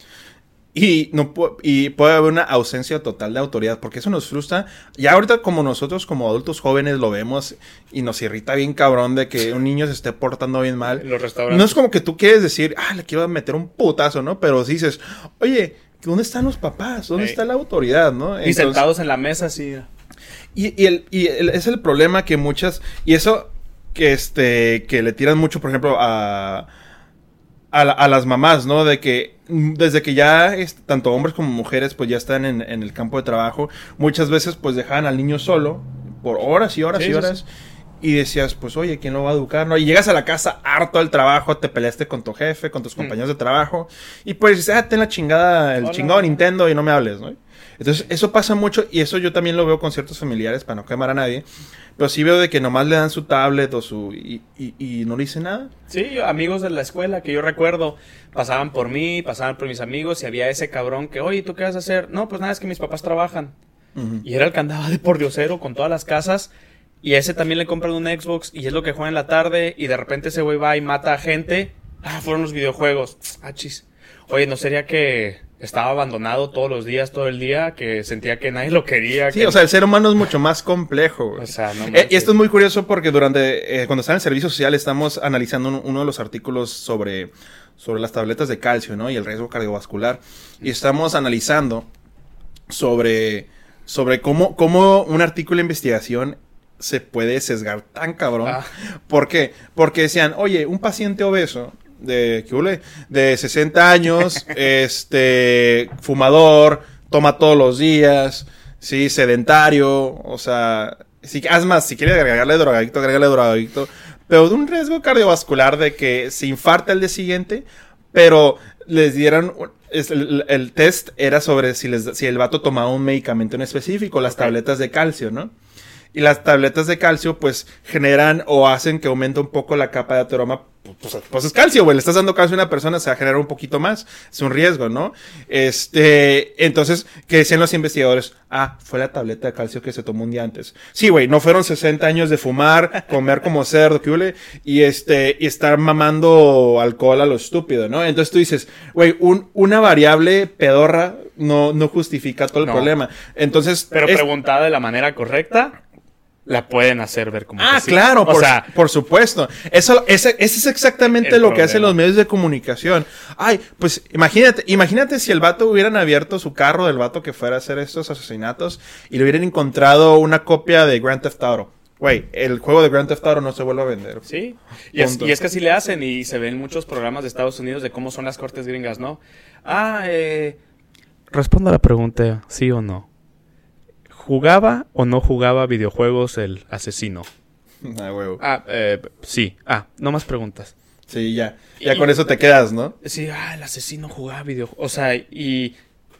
y, no, y puede haber una ausencia total de autoridad. Porque eso nos frustra. Ya ahorita como nosotros, como adultos jóvenes, lo vemos y nos irrita bien cabrón de que un niño se esté portando bien mal. Los restaurantes. No es como que tú quieres decir, ah, le quiero meter un putazo, ¿no? Pero dices, oye, ¿dónde están los papás? ¿Dónde hey. está la autoridad, no? Y Entonces, sentados en la mesa, sí. Y, y, el, y el, es el problema que muchas... Y eso que este que le tiran mucho, por ejemplo, a, a, la, a las mamás, ¿no? De que desde que ya es, tanto hombres como mujeres pues ya están en, en el campo de trabajo, muchas veces pues dejaban al niño solo por horas y horas sí, y horas. Sí, sí. Y decías, pues, oye, ¿quién lo va a educar? ¿No? Y llegas a la casa harto del trabajo, te peleaste con tu jefe, con tus compañeros mm. de trabajo. Y pues dices, ah, ten la chingada, el Hola. chingado Nintendo y no me hables, ¿no? Entonces, eso pasa mucho y eso yo también lo veo con ciertos familiares, para no quemar a nadie. Pero sí veo de que nomás le dan su tablet o su... y, y, y no le dicen nada. Sí, yo, amigos de la escuela que yo recuerdo, pasaban por mí, pasaban por mis amigos y había ese cabrón que, oye, ¿tú qué vas a hacer? No, pues nada, es que mis papás trabajan. Uh-huh. Y era el que andaba de pordiosero con todas las casas. Y a ese también le compran un Xbox y es lo que juega en la tarde y de repente ese güey va y mata a gente. Ah, fueron los videojuegos. Ah, chis. Oye, ¿no sería que estaba abandonado todos los días, todo el día? Que sentía que nadie lo quería. Sí, que... o sea, el ser humano es mucho más complejo, güey. O sea, no eh, y esto es muy curioso porque durante, eh, cuando estaba en el servicio social estamos analizando un, uno de los artículos sobre, sobre las tabletas de calcio, ¿no? Y el riesgo cardiovascular. Y estamos analizando sobre, sobre cómo, cómo un artículo de investigación se puede sesgar tan cabrón. Ah. ¿Por qué? Porque decían, oye, un paciente obeso de, ¿qué huele? De sesenta años, este, fumador, toma todos los días, sí, sedentario, o sea, si, haz más, si quieres agregarle drogadicto, agregarle drogadicto, pero de un riesgo cardiovascular de que se infarta el día siguiente, pero les dieran... El, el test era sobre si, les, si el vato tomaba un medicamento en específico, las okay. tabletas de calcio, ¿no? Y las tabletas de calcio, pues, generan o hacen que aumente un poco la capa de ateroma. Pues, pues es calcio, güey. Le estás dando calcio a una persona, se va a generar un poquito más. Es un riesgo, ¿no? Este, entonces, ¿qué decían los investigadores? Ah, fue la tableta de calcio que se tomó un día antes. Sí, güey, no fueron sesenta años de fumar, comer como cerdo, ¿qué huele? Y este, y estar mamando alcohol a lo estúpido, ¿no? Entonces tú dices, güey, un, una variable pedorra no, no justifica todo el no. problema. Entonces. Pero es... preguntada de la manera correcta, la pueden hacer ver como ah, que sí. claro, o por, sea, por supuesto. Eso, ese, ese es exactamente lo problema. que hacen los medios de comunicación. Ay, pues imagínate, imagínate si el vato hubieran abierto su carro del vato que fuera a hacer estos asesinatos y le hubieran encontrado una copia de Grand Theft Auto. Güey, el juego de Grand Theft Auto no se vuelve a vender. Sí, y es, y es que así le hacen y se ven muchos programas de Estados Unidos de cómo son las cortes gringas, ¿no? Ah, eh... Responda a la pregunta, ¿sí o no? ¿Jugaba o no jugaba videojuegos el asesino? Ah, huevo. Ah, eh, sí. Ah, no más preguntas. Sí, ya. Ya y, con eso te quedas, ¿no? Sí, ah, el asesino jugaba videojuegos. O sea, y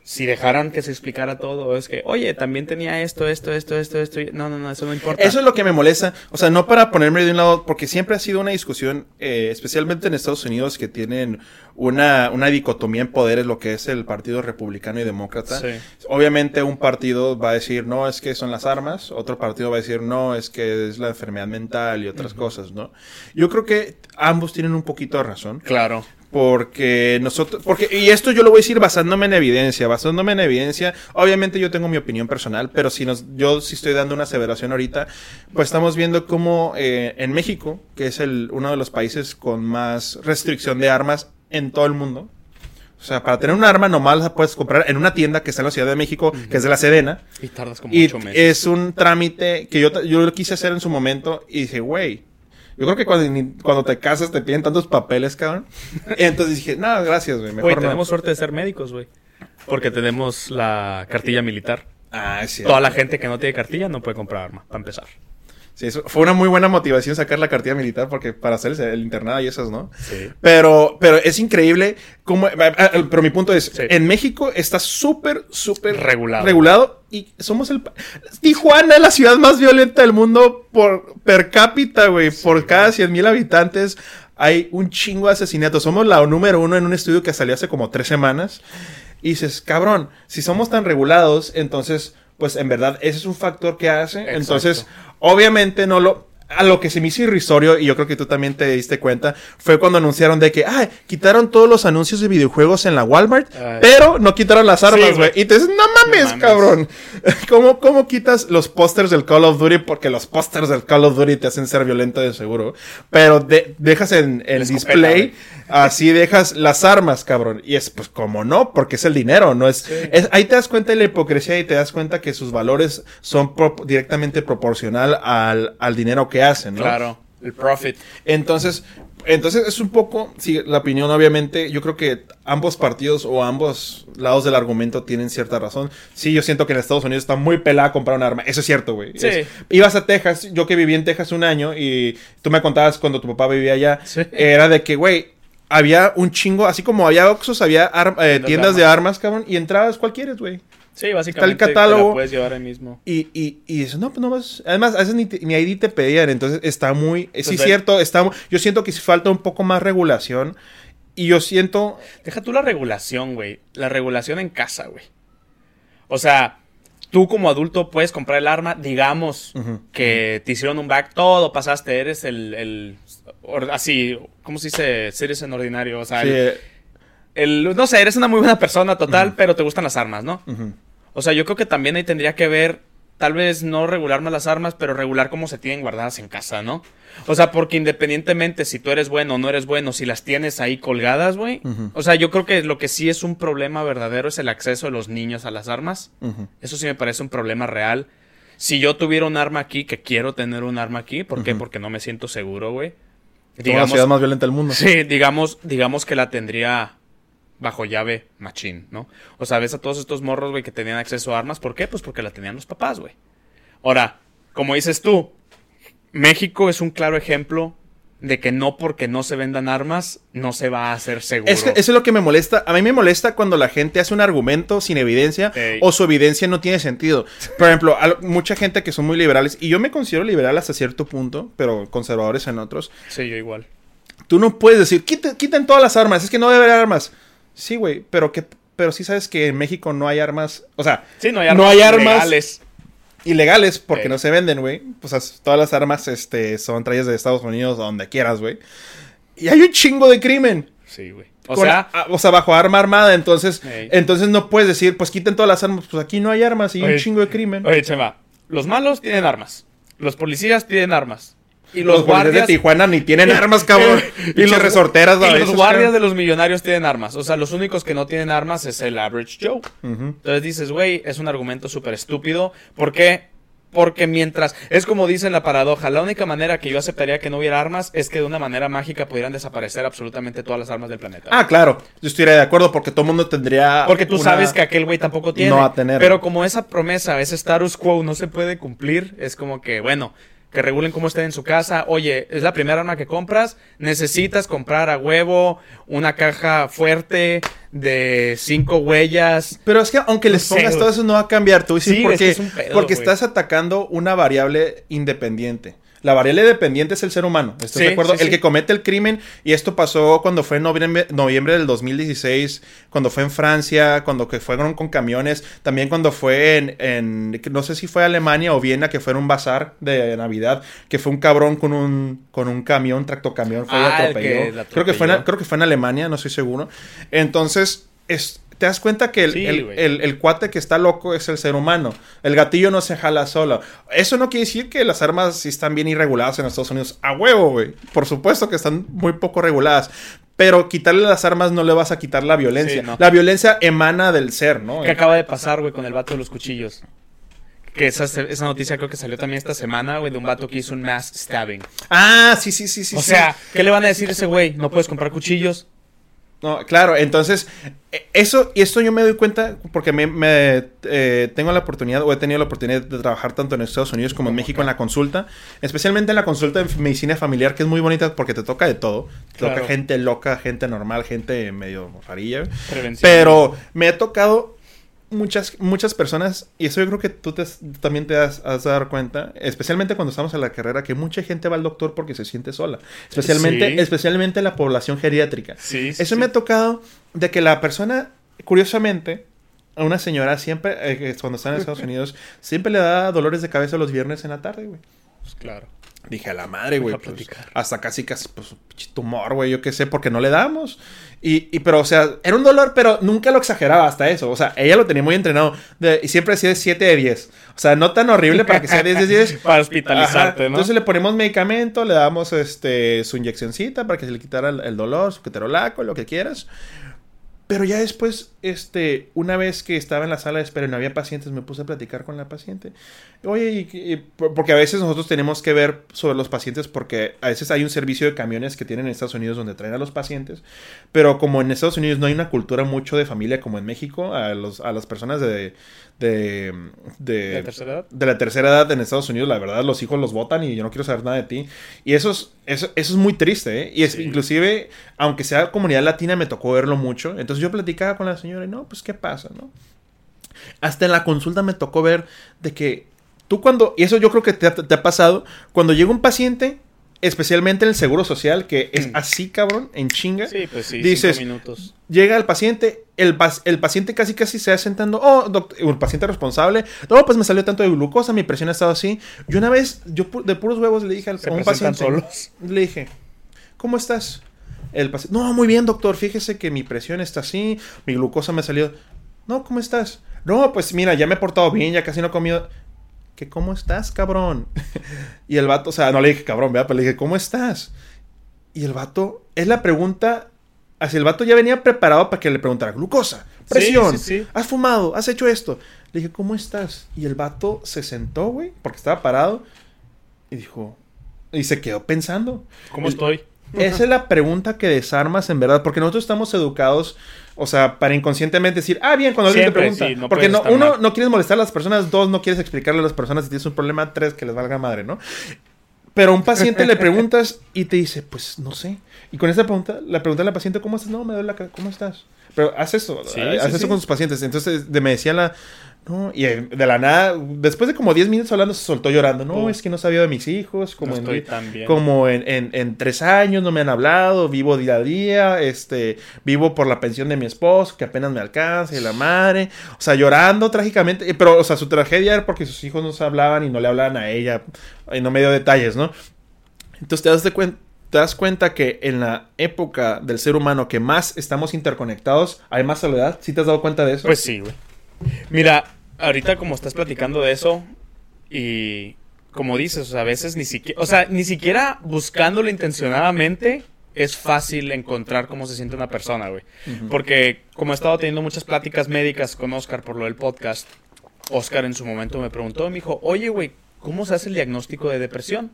si dejaran que se explicara todo, es que, oye, también tenía esto, esto, esto, esto, esto. Y... No, no, no, eso no importa. Eso es lo que me molesta. O sea, no para ponerme de un lado, porque siempre ha sido una discusión, eh, especialmente en Estados Unidos, que tienen una, una dicotomía en poderes, lo que es el partido republicano y demócrata. Sí. Obviamente un partido va a decir, no, es que son las armas. Otro partido va a decir, no, es que es la enfermedad mental y otras uh-huh. cosas, ¿no? Yo creo que ambos tienen un poquito de razón. Claro. Porque nosotros, porque, y esto yo lo voy a decir basándome en evidencia, basándome en evidencia, obviamente yo tengo mi opinión personal, pero si nos, yo sí estoy dando una aseveración ahorita, pues estamos viendo cómo eh, en México, que es el, uno de los países con más restricción de armas en todo el mundo, o sea, para tener un arma nomás la puedes comprar en una tienda que está en la Ciudad de México, uh-huh. que es de la Sedena. Y tardas como y ocho meses. Es un trámite que yo, yo lo quise hacer en su momento y dije, güey, yo creo que cuando, cuando te casas te piden tantos papeles, cabrón. Entonces dije, no, gracias, güey. Mejor Güey, no. tenemos suerte de ser médicos, güey. Porque tenemos la cartilla militar. Ah, sí. Toda la gente que no tiene cartilla no puede comprar arma, para empezar. Sí, eso fue una muy buena motivación sacar la cartilla militar porque para hacer el, el internado y esas, ¿no? Sí. Pero, pero es increíble cómo, pero mi punto es, sí. en México está súper, súper regulado. regulado y somos el, Tijuana es la ciudad más violenta del mundo por per cápita, güey, sí, por cada cien mil habitantes hay un chingo de asesinatos. Somos la número uno en un estudio que salió hace como tres semanas y dices, cabrón, si somos tan regulados, entonces, pues en verdad ese es un factor que hace. Exacto. Entonces, obviamente no lo... A lo que se me hizo irrisorio, y yo creo que tú también te diste cuenta, fue cuando anunciaron de que, ay, quitaron todos los anuncios de videojuegos en la Walmart, ay, pero no quitaron las armas, güey. Sí, y te dices, no mames, no mames. cabrón. ¿Cómo, ¿Cómo quitas los pósters del Call of Duty? Porque los pósters del Call of Duty te hacen ser violento de seguro. Pero de, dejas en el display, así dejas las armas, cabrón. Y es, pues, como no, porque es el dinero, no es, sí. es... Ahí te das cuenta de la hipocresía y te das cuenta que sus valores son pro, directamente proporcional al, al dinero que hacen, ¿no? Claro, el profit. Entonces, entonces es un poco, sí, la opinión obviamente, yo creo que ambos partidos o ambos lados del argumento tienen cierta razón. Sí, yo siento que en Estados Unidos está muy pelada comprar un arma, eso es cierto, güey. Sí. Es, ibas a Texas, yo que viví en Texas un año y tú me contabas cuando tu papá vivía allá, sí. era de que, güey, había un chingo, así como había Oxxos, había ar- eh, tiendas de armas, cabrón, y entrabas cualquiera, güey. Sí, básicamente está el catálogo, te la puedes llevar ahí mismo. Y, y, y eso, no, pues no vas. Además, a veces ni, ni I D te pedían, entonces está muy. Pues sí, es cierto, está, yo siento que falta un poco más regulación. Y yo siento. Deja tú la regulación, güey. La regulación en casa, güey. O sea, tú como adulto puedes comprar el arma, digamos uh-huh. que te hicieron un back, todo pasaste, eres el. el or, así, ¿cómo se dice? Citizen ordinario, o sea. Sí. El, el, no sé, eres una muy buena persona total, uh-huh. pero te gustan las armas, ¿no? Uh-huh. O sea, yo creo que también ahí tendría que ver, tal vez no regular más las armas, pero regular cómo se tienen guardadas en casa, ¿no? O sea, porque independientemente si tú eres bueno o no eres bueno, si las tienes ahí colgadas, güey. Uh-huh. O sea, yo creo que lo que sí es un problema verdadero es el acceso de los niños a las armas. Uh-huh. Eso sí me parece un problema real. Si yo tuviera un arma aquí, que quiero tener un arma aquí, ¿por uh-huh. qué? Porque no me siento seguro, güey. Digamos, la ciudad más violenta del mundo. Sí, digamos, digamos que la tendría bajo llave machín, ¿no? O sea, ves a todos estos morros, güey, que tenían acceso a armas. ¿Por qué? Pues porque la tenían los papás, güey. Ahora, como dices tú, México es un claro ejemplo de que no porque no se vendan armas, no se va a hacer seguro. Es que eso es lo que me molesta. A mí me molesta cuando la gente hace un argumento sin evidencia Ey. o su evidencia no tiene sentido. Por ejemplo, a mucha gente que son muy liberales, y yo me considero liberal hasta cierto punto, pero conservadores en otros. Sí, yo igual. Tú no puedes decir, quiten, quiten todas las armas, es que no debe haber armas. Sí, güey, pero que, pero sí sabes que en México no hay armas, o sea, sí, no hay armas, no hay armas ilegales. Ilegales porque sí. no se venden, güey. Pues todas las armas este, son traídas de Estados Unidos, donde quieras, güey. Y hay un chingo de crimen. Sí, güey. O Con, sea, a, o sea, bajo arma armada, entonces, hey. entonces no puedes decir, pues quiten todas las armas, pues aquí no hay armas y hay un chingo de crimen. Oye, Chema, los malos tienen armas, los policías tienen armas. Y los, los guardias de Tijuana ni tienen armas, cabrón. y los resorteras. Y los guardias de los millonarios tienen armas. O sea, los únicos que no tienen armas es el average Joe. Uh-huh. Entonces dices, güey, es un argumento súper estúpido. ¿Por qué? Porque mientras... Es como dice en la paradoja. La única manera que yo aceptaría que no hubiera armas es que de una manera mágica pudieran desaparecer absolutamente todas las armas del planeta. Ah, claro. Yo estaría de acuerdo porque todo el mundo tendría... Porque tú una... sabes que aquel güey tampoco tiene. No va a tener. Pero como esa promesa, ese status quo no se puede cumplir, es como que, bueno... que regulen cómo estén en su casa. Oye, es la primera arma que compras, necesitas comprar a huevo una caja fuerte de cinco huellas. Pero es que aunque les No sé, pongas güey. todo eso no va a cambiar. Tú dices Sí, porque, es que es un pedo, porque güey. estás atacando una variable independiente. La variable dependiente es el ser humano. ¿Estás Sí, de acuerdo? sí, El sí. que comete el crimen, y esto pasó cuando fue en noviembre, noviembre del dos mil dieciséis, cuando fue en Francia, cuando que fueron con camiones, también cuando fue en, en no sé si fue Alemania o Viena, que fue en un bazar de Navidad, que fue un cabrón con un con un camión, tractocamión, fue y Ah, el atropelló. que la Creo que fue en, atropelló. creo que fue en Alemania, no estoy seguro. Entonces, es te das cuenta que el, Sí, el, güey. el, el cuate que está loco es el ser humano. El gatillo no se jala solo. Eso no quiere decir que las armas sí están bien irreguladas en Estados Unidos. A huevo, güey. Por supuesto que están muy poco reguladas. Pero quitarle las armas no le vas a quitar la violencia. Sí, no. La violencia emana del ser, ¿no? ¿Qué acaba de pasar, güey, con el vato de los cuchillos? Que esa, esa noticia creo que salió también esta semana, güey, de un vato que hizo un mass stabbing. Ah, sí, sí, sí, sí. o sí. sea, ¿qué le van a decir a ese güey? ¿No puedes comprar cuchillos? No, claro, entonces, eh, eso, y esto yo me doy cuenta porque me, me eh, tengo la oportunidad, o he tenido la oportunidad de trabajar tanto en Estados Unidos como en México en la consulta, especialmente en la consulta de medicina familiar, que es muy bonita porque te toca de todo. Te Claro. toca gente loca, gente normal, gente medio rarilla. Prevención. Pero me ha tocado muchas, muchas personas, y eso yo creo que tú te, también te has, has de dar cuenta, especialmente cuando estamos en la carrera, que mucha gente va al doctor porque se siente sola. Especialmente, Sí. especialmente la población geriátrica. Sí, sí, Eso sí. me ha tocado de que la persona, curiosamente, a una señora siempre, eh, que cuando está en Estados Unidos, siempre le da dolores de cabeza los viernes en la tarde, güey. Pues claro. Dije, a la madre, güey, Deja pues, platicar. hasta casi, casi, pues, un pinche tumor, güey, yo qué sé, porque no le damos. Y, y, pero, o sea, era un dolor, pero nunca lo exageraba hasta eso. O sea, ella lo tenía muy entrenado. De, y siempre hacía de siete de diez. O sea, no tan horrible para que sea diez de diez. Para hospitalizarte, Ajá. ¿no? Entonces le ponemos medicamento, le damos este su inyeccioncita para que se le quitara el, el dolor, su ketorolaco, lo que quieras. Pero ya después, este, una vez que estaba en la sala de espera y no había pacientes, me puse a platicar con la paciente. Oye, y, y, porque a veces nosotros tenemos que ver sobre los pacientes porque a veces hay un servicio de camiones que tienen en Estados Unidos donde traen a los pacientes, pero como en Estados Unidos no hay una cultura mucho de familia como en México, a, los, a las personas de... de, de ¿De la tercera edad? de la tercera edad en Estados Unidos, la verdad, los hijos los votan y yo no quiero saber nada de ti. Y eso es, eso, eso es muy triste, ¿eh? Y es, Sí. inclusive, aunque sea comunidad latina, me tocó verlo mucho. Entonces yo platicaba con la señora y no, pues, ¿qué pasa, no? Hasta en la consulta me tocó ver de que tú cuando, y eso yo creo que te, ha- te ha pasado, cuando llega un paciente, especialmente en el Seguro Social, que es así, cabrón, en chinga. Sí, pues sí, Dices, cinco minutos. Llega el paciente, el, pas- el paciente casi casi se va sentando, oh, doctor, el paciente responsable, no, pues me salió tanto de glucosa, mi presión ha estado así. Y una vez, yo pu- de puros huevos le dije al, Se a un presentan paciente, solos. le dije, ¿cómo estás? El paciente, no, muy bien, doctor, fíjese que mi presión está así, mi glucosa me salió. No, ¿cómo estás? No, pues mira, ya me he portado bien, ya casi no he comido. ¿Qué cómo estás, cabrón? Y el vato, o sea, no le dije cabrón, ¿verdad? Pero le dije, ¿cómo estás? Y el vato, es la pregunta, así el vato ya venía preparado para que le preguntara, glucosa, presión, Sí, sí, sí. has fumado, has hecho esto. Le dije, ¿cómo estás? Y el vato se sentó, güey, porque estaba parado, y dijo, y se quedó pensando. ¿Cómo El- estoy? Esa es la pregunta que desarmas en verdad, porque nosotros estamos educados, o sea, para inconscientemente decir, ah, bien, cuando alguien te Siempre, pregunta. sí, no porque puedes no, estar uno, mal. no quieres molestar a las personas, dos, no quieres explicarle a las personas si tienes un problema, tres, que les valga madre, ¿no? Pero a un paciente le preguntas y te dice, pues no sé. Y con esta pregunta, la pregunta a la paciente, ¿cómo estás? No, me duele la cabeza, ¿cómo estás? Pero haz eso, Sí, haz sí, eso sí. con tus pacientes. Entonces de- me decía la, no, y eh, de la nada, después de como diez minutos hablando, se soltó llorando. No, Oh. es que no sabía de mis hijos, como No en estoy di- tan bien. como en, en, en tres años no me han hablado, vivo día a día, este, vivo por la pensión de mi esposo, que apenas me alcanza, y la madre, o sea, llorando trágicamente, eh, pero, o sea, su tragedia era porque sus hijos no se hablaban y no le hablaban a ella, y no me dio detalles, ¿no? Entonces te das, de cuen- te das cuenta que en la época del ser humano que más estamos interconectados, hay más soledad. ¿Sí te has dado cuenta de eso? Pues sí, güey. Mira, ahorita como estás platicando de eso y como dices, o sea, a veces ni siquiera, o sea, ni siquiera buscándolo intencionadamente es fácil encontrar cómo se siente una persona, güey. Ujú. Porque como he estado teniendo muchas pláticas médicas con Oscar por lo del podcast, Oscar en su momento me preguntó, me dijo, oye, güey, ¿cómo se hace el diagnóstico de depresión?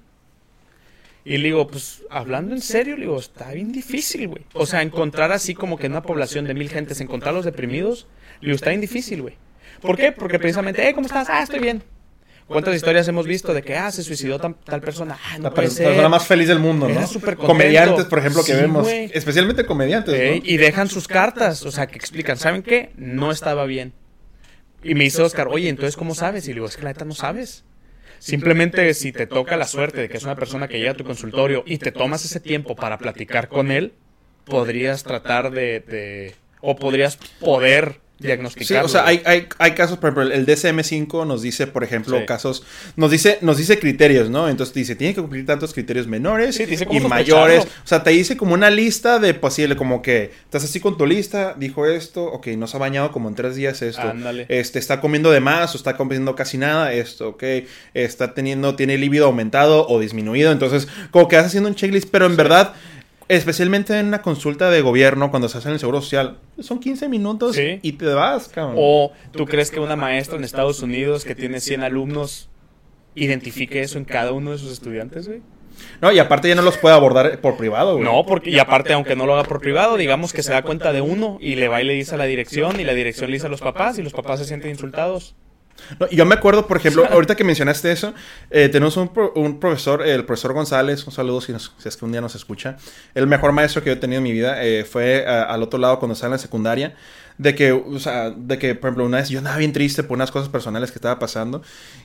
Y le digo, pues, hablando en serio, le digo, está bien difícil, güey. O sea, encontrar así como que en una población de mil gentes, encontrar los deprimidos, le digo, está bien difícil, güey. ¿Por qué? Porque precisamente, eh, ¿cómo estás? Ah, estoy bien. ¿Cuántas historias hemos visto de que, ah, se suicidó tal, tal persona? Ah, no La puede per- ser. persona más feliz del mundo, Era ¿no? súper contento. Comediantes, por ejemplo, que Sí, vemos. güey. Especialmente comediantes, Eh, ¿no? Y dejan sus cartas, o sea, que explican, ¿saben qué? No estaba bien. Y me dice Oscar, oye, entonces, ¿cómo sabes? Y le digo, es que la neta no sabes. Simplemente si te toca la suerte de que es una persona que llega a tu consultorio y te tomas ese tiempo para platicar con él, podrías tratar de... de o podrías poder Sí, diagnosticarlo. o sea, hay, hay, hay casos, por ejemplo, el D S M cinco nos dice, por ejemplo, Sí. casos, nos dice, nos dice criterios, ¿no? Entonces dice, tiene que cumplir tantos criterios menores Sí, te dice cómo y sospecharlo. mayores. O sea, te dice como una lista de posible, como que estás así con tu lista, dijo esto, ok, no se ha bañado como en tres días esto. Ándale. Este, está comiendo de más o está comiendo casi nada, esto, ok. Está teniendo, tiene libido aumentado o disminuido. Entonces, como que vas haciendo un checklist, pero en Sí. verdad... Especialmente en una consulta de gobierno, cuando estás en el Seguro Social, son quince minutos Sí. y te vas, cabrón. O tú crees que una maestra en Estados Unidos que tiene cien alumnos identifique eso en cada uno de sus estudiantes, güey. No, y aparte ya no los puede abordar por privado, güey. No, porque y aparte aunque no lo haga por privado, digamos que se da cuenta de uno y le va y le dice a la dirección y la dirección le dice a los papás y los papás se sienten insultados. No, yo me acuerdo, por ejemplo, ahorita que mencionaste eso, eh, tenemos un, pro- un profesor, el profesor González, un saludo si, nos- si es que un día nos escucha, el mejor maestro que yo he tenido en mi vida, eh, fue a- al otro lado cuando estaba en la secundaria, de que, o sea, de que, por ejemplo, una vez yo andaba bien triste por unas cosas personales que estaba pasando,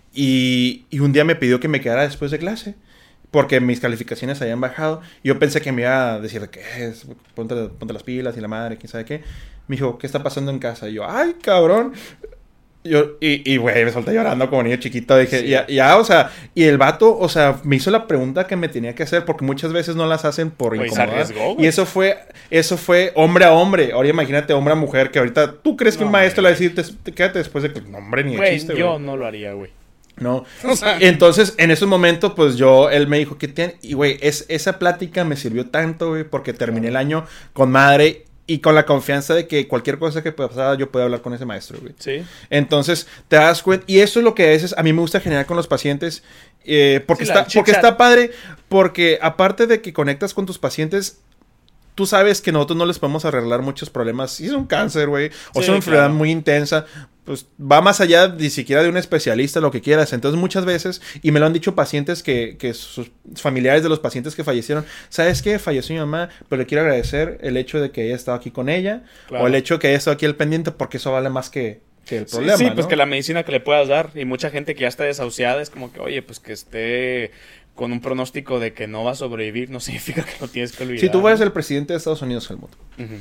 y, y un día me pidió que me quedara después de clase, porque mis calificaciones habían bajado, y yo pensé que me iba a decir, ¿qué es? Ponte, ponte las pilas y la madre, quién sabe qué. Me dijo, ¿qué está pasando en casa? Y yo, ¡ay, cabrón! Yo, y, y, güey, me solté llorando como niño chiquito. Dije, Sí. ya, ya, o sea, y el vato, o sea, me hizo la pregunta que me tenía que hacer, porque muchas veces no las hacen por Güey, se incomodar. arriesgó, güey. Y eso fue, eso fue hombre a hombre. Ahora imagínate hombre a mujer, que ahorita, ¿tú crees que No, un maestro le va a güey. decir, te, quédate después de que, no, hombre, ni de Güey, chiste, yo güey? no lo haría, güey. No. Entonces, en ese momento, pues yo, él me dijo que tiene, y güey, es, esa plática me sirvió tanto, güey, porque terminé el año con madre y con la confianza de que cualquier cosa que pasara, yo pueda hablar con ese maestro, güey. Sí. Entonces, te das cuenta, y eso es lo que a veces a mí me gusta generar con los pacientes, eh, porque, Sí, la está, porque chit-chat. está padre, porque aparte de que conectas con tus pacientes, tú sabes que nosotros no les podemos arreglar muchos problemas. Si es un cáncer, güey, o Sí, es una enfermedad claro. muy intensa, pues va más allá ni siquiera de un especialista, lo que quieras. Entonces, muchas veces, y me lo han dicho pacientes que, que sus familiares de los pacientes que fallecieron, ¿sabes qué? Falleció mi mamá, pero le quiero agradecer el hecho de que haya estado aquí con ella, Claro. o el hecho de que haya estado aquí al pendiente, porque eso vale más que, que el Sí, problema, sí, pues ¿no? que la medicina que le puedas dar. Y mucha gente que ya está desahuciada es como que, oye, pues que esté con un pronóstico de que no va a sobrevivir, no significa que lo tienes que olvidar. Si tú fueras ¿no? el presidente de Estados Unidos, Helmut, Ujú.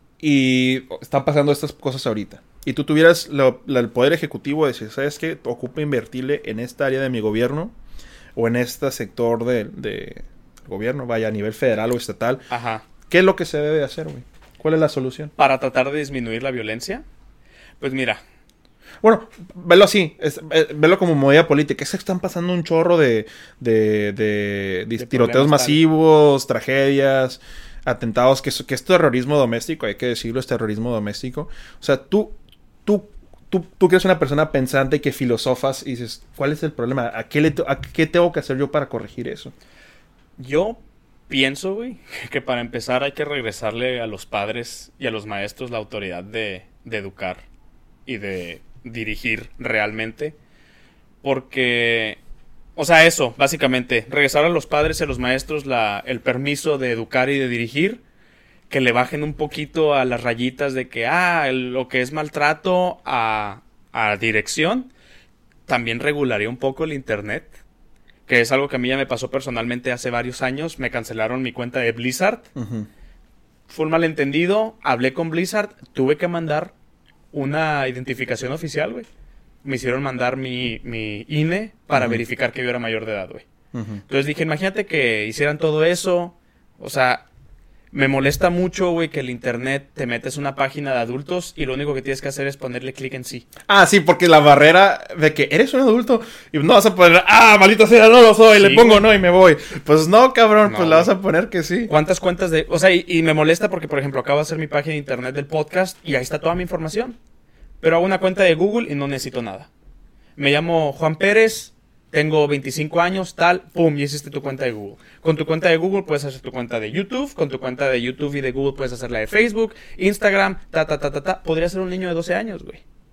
y están pasando estas cosas ahorita, y tú tuvieras lo- la- el poder ejecutivo de decir, ¿sabes qué? Ocupa invertirle en esta área de mi gobierno, o en este sector de, de gobierno, vaya, a nivel federal o estatal, Ajá. ¿qué es lo que se debe hacer, güey? ¿Cuál es la solución? Para tratar de disminuir la violencia, pues mira, Bueno, velo así, es- eh, velo como movida política. Es que están pasando un chorro de, de, de, de De tiroteos problemas masivos, tragedias, atentados, que es, que es terrorismo doméstico, hay que decirlo, es terrorismo doméstico. O sea, tú, tú, tú, tú que eres una persona pensante y que filosofas y dices, ¿cuál es el problema? ¿A qué, le te- a qué tengo que hacer yo para corregir eso? yo pienso, güey, que para empezar hay que regresarle a los padres y a los maestros la autoridad de, de educar y de dirigir realmente. Porque, o sea, eso, básicamente, regresar a los padres y a los maestros la, el permiso de educar y de dirigir, que le bajen un poquito a las rayitas de que, ah, el- lo que es maltrato a, a dirección, también regularía un poco el internet, que es algo que a mí ya me pasó personalmente hace varios años. Me cancelaron mi cuenta de Blizzard. Ujú. Fue un malentendido. Hablé con Blizzard. Tuve que mandar una identificación oficial, güey. Me hicieron mandar mi, mi I N E para Ujú. verificar que yo era mayor de edad, güey. Ujú. Entonces dije, imagínate que hicieran todo eso. O sea, me molesta mucho, güey, que el internet te metes una página de adultos y lo único que tienes que hacer es ponerle clic en sí. Ah, sí, porque la barrera de que eres un adulto y no vas a poner, ah, maldito sea, no lo soy, Sí, le pongo güey. no y me voy. Pues no, cabrón, No, pues le vas güey. a poner que sí. ¿Cuántas cuentas de...? O sea, y, y me molesta porque, por ejemplo, acabo de hacer mi página de internet del podcast y ahí está toda mi información. Pero hago una cuenta de Google y no necesito nada. Me llamo Juan Pérez, tengo veinticinco años, tal, pum, y hiciste tu cuenta de Google. Con tu cuenta de Google puedes hacer tu cuenta de YouTube, con tu cuenta de YouTube y de Google puedes hacer la de Facebook, Instagram, ta, ta, ta, ta, ta. Podría ser un niño de doce años, güey.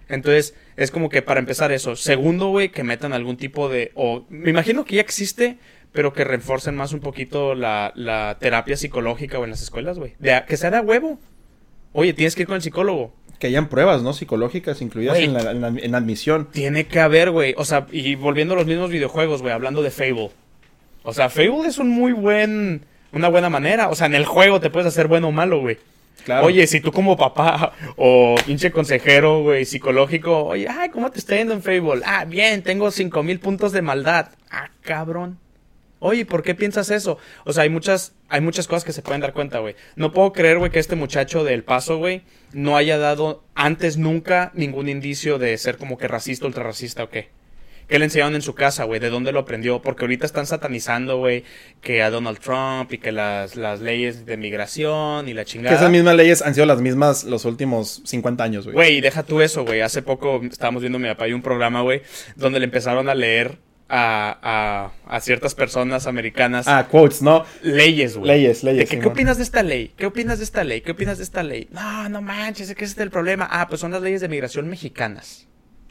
Entonces, es como que para empezar eso. Segundo, güey, que metan algún tipo de... o me imagino que ya existe, pero que reforcen más un poquito la, la terapia psicológica, güey, en las escuelas, güey. De a- que sea de a huevo. Oye, tienes que ir con el psicólogo. Que hayan pruebas, ¿no? Psicológicas incluidas Güey. en la, en, la, en la admisión. Tiene que haber, güey. O sea, y volviendo a los mismos videojuegos, güey, hablando de Fable. O sea, Fable es un muy buen... una buena manera. O sea, en el juego te puedes hacer bueno o malo, güey. Claro. Oye, si tú como papá o pinche consejero, güey, psicológico, oye, ay, ¿cómo te está yendo en Fable? Ah, bien, tengo cinco mil puntos de maldad. Ah, cabrón. Oye, ¿por qué piensas eso? O sea, hay muchas, hay muchas cosas que se pueden dar cuenta, güey. No puedo creer, güey, que este muchacho del Paso, güey, no haya dado antes nunca ningún indicio de ser como que racista, ultrarracista o qué. ¿Qué le enseñaron en su casa, güey? ¿De dónde lo aprendió? Porque ahorita están satanizando, güey, que a Donald Trump y que las, las leyes de migración y la chingada. Que esas mismas leyes han sido las mismas los últimos cincuenta años, güey. Güey, deja tú eso, güey. Hace poco estábamos viendo mi papá y un programa, güey, donde le empezaron a leer a, a, a ciertas personas americanas Ah, quotes, ¿no? leyes, güey. Leyes, leyes, De que, ¿qué Simón. opinas de esta ley? ¿Qué opinas de esta ley? ¿Qué opinas de esta ley? No, no manches, es que ese es el problema. Ah, pues son las leyes de migración mexicanas.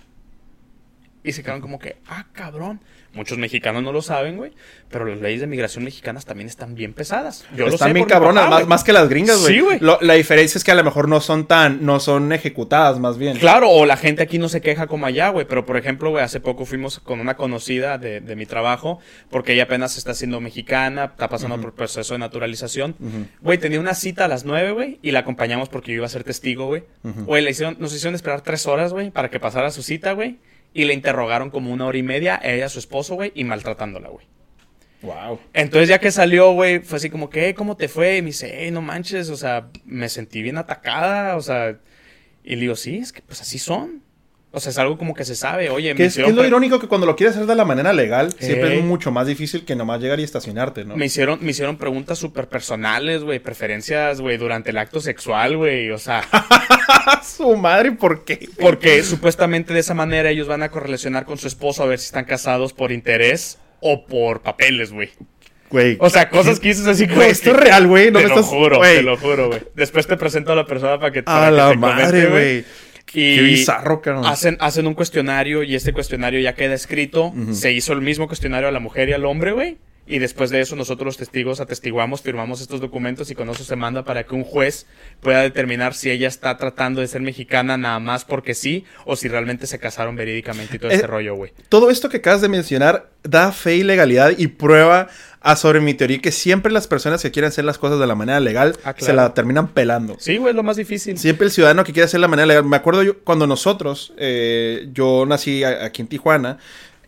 Y se quedaron como que, ah, cabrón. Muchos mexicanos no lo saben, güey. Pero las leyes de migración mexicanas también están bien pesadas. Yo lo Están sé bien por mi cabronas, papá, más, güey. más que las gringas, güey. Sí, güey. Lo- La diferencia es que a lo mejor no son tan, no son ejecutadas, más bien. Claro, o la gente aquí no se queja como allá, güey. Pero, por ejemplo, güey, hace poco fuimos con una conocida de, de mi trabajo, porque ella apenas está siendo mexicana, está pasando por proceso de naturalización. Ujú. Güey, tenía una cita a las nueve, güey, y la acompañamos porque yo iba a ser testigo, güey. Ujú. Güey, le hicieron, nos hicieron esperar tres horas, güey, para que pasara su cita, güey. Y le interrogaron como una hora y media a ella, a su esposo, güey, y maltratándola, güey. Wow. Entonces, ya que salió, güey, fue así como que, "Eh, ¿cómo te fue?" Y me dice, "Ey, no manches, o sea, me sentí bien atacada, o sea." Y le digo, sí, es que pues así son. O sea, es algo como que se sabe, oye, Que me es, que hicieron, es lo pre- irónico que cuando lo quieres hacer de la manera legal, siempre Ey. es mucho más difícil que nomás llegar y estacionarte, ¿no? me hicieron, me hicieron preguntas súper personales, güey, preferencias, güey, durante el acto sexual, güey, o sea, Su madre, ¿por qué? porque supuestamente de esa manera ellos van a correlacionar con su esposo a ver si están casados por interés o por papeles, güey. Güey. O sea, cosas que dices así como Güey, esto que- es real, güey. No te me lo estás... juro, güey. te lo juro, güey. Después te presento a la persona para que, A para que la te comente, madre, güey. Y Qué bizarro, cabrón. hacen, hacen un cuestionario y este cuestionario ya queda escrito. Ujú. Se hizo el mismo cuestionario a la mujer y al hombre, güey. Y después de eso nosotros los testigos atestiguamos, firmamos estos documentos y con eso se manda para que un juez pueda determinar si ella está tratando de ser mexicana nada más porque sí o si realmente se casaron verídicamente y todo Eh, este rollo, güey. Todo esto que acabas de mencionar da fe y legalidad y prueba a sobre mi teoría que siempre las personas que quieren hacer las cosas de la manera legal Ah, claro. se la terminan pelando. Sí, güey, es lo más difícil. Siempre el ciudadano que quiere hacer la manera legal. Me acuerdo yo cuando nosotros, eh, yo nací a- aquí en Tijuana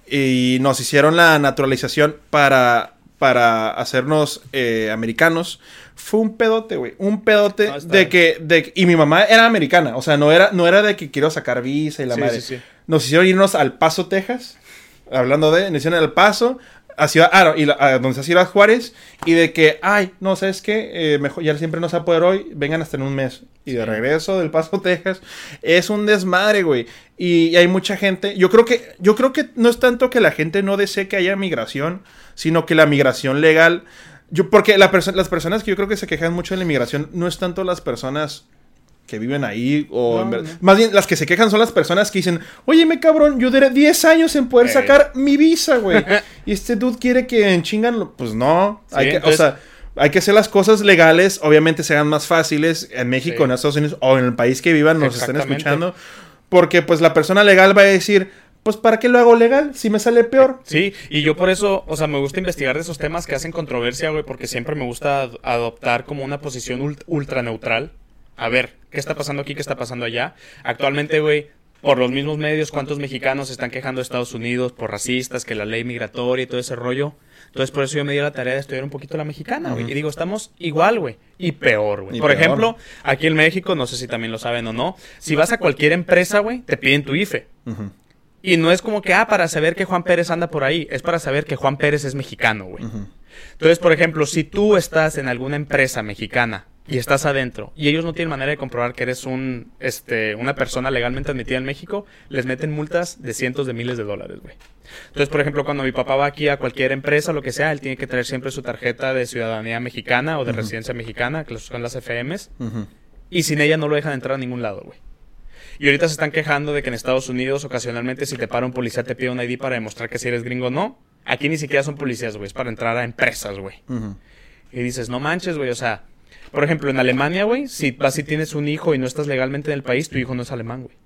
y nos hicieron la naturalización para, para hacernos eh, americanos. Fue un pedote, güey. Un pedote No, está de bien. que, de y mi mamá era americana. O sea, no era, no era de que quiero sacar visa y la Sí, madre. sí, sí. Nos hicieron irnos al Paso, Texas. Hablando de, nos hicieron al Paso. A Ciudad, ah, no, y la- a donde se Ciudad Juárez. Y de que, ay, no, ¿sabes qué? Eh, mejor, ya siempre no se va a poder hoy. Vengan hasta en un mes. Y de Sí. regreso del Paso, Texas. Es un desmadre, güey. Y, y hay mucha gente. Yo creo que, yo creo que no es tanto que la gente no desee que haya migración, sino que la migración legal. Yo, porque la perso- las personas que yo creo que se quejan mucho de la inmigración no es tanto las personas que viven ahí o No, en ver- no. más bien las que se quejan son las personas que dicen, oye, me cabrón, yo duré diez años en poder Eh. sacar mi visa, güey. Y este dude quiere que en chingan, lo- pues no, Sí, hay que, entonces- o sea, hay que hacer las cosas legales, obviamente se hagan más fáciles en México, Sí. en Estados Unidos o en el país que vivan, nos estén Exactamente. escuchando, porque pues la persona legal va a decir, pues ¿para qué lo hago legal si me sale peor? Sí, y yo por eso, o sea, me gusta investigar de esos temas que hacen controversia, güey, porque siempre me gusta ad- adoptar como una posición ult- ultra neutral. A ver, ¿qué está pasando aquí? ¿Qué está pasando allá? Actualmente, güey, por los mismos medios, ¿cuántos mexicanos se están quejando de Estados Unidos por racistas, que la ley migratoria y todo ese rollo? Entonces, por eso yo me di la tarea de estudiar un poquito la mexicana, güey. Ujú. Y digo, estamos igual, güey. Y peor, güey. Y Por peor. ejemplo, aquí en México, no sé si también lo saben o no, si vas a cualquier empresa, güey, te piden tu I F E. Ujú, Y no es como que, ah, para saber que Juan Pérez anda por ahí. Es para saber que Juan Pérez es mexicano, güey. ujú. Entonces, por ejemplo, si tú estás en alguna empresa mexicana y estás adentro y ellos no tienen manera de comprobar que eres un, este, una persona legalmente admitida en México, les meten multas de cientos de miles de dólares, güey. Entonces, por ejemplo, cuando mi papá va aquí a cualquier empresa, lo que sea, él tiene que traer siempre su tarjeta de ciudadanía mexicana o de Ujú. residencia mexicana, que son las F Ms, Ujú. y sin ella no lo dejan entrar a ningún lado, güey. Y ahorita se están quejando de que en Estados Unidos, ocasionalmente, si te para un policía, te pide un I D para demostrar que si eres gringo o no. Aquí ni siquiera son policías, güey. Es para entrar a empresas, güey. Uh-huh. Y dices, no manches, güey. O sea, por ejemplo, en Alemania, güey, si vas y tienes un hijo y no estás legalmente en el país, tu hijo no es alemán, güey.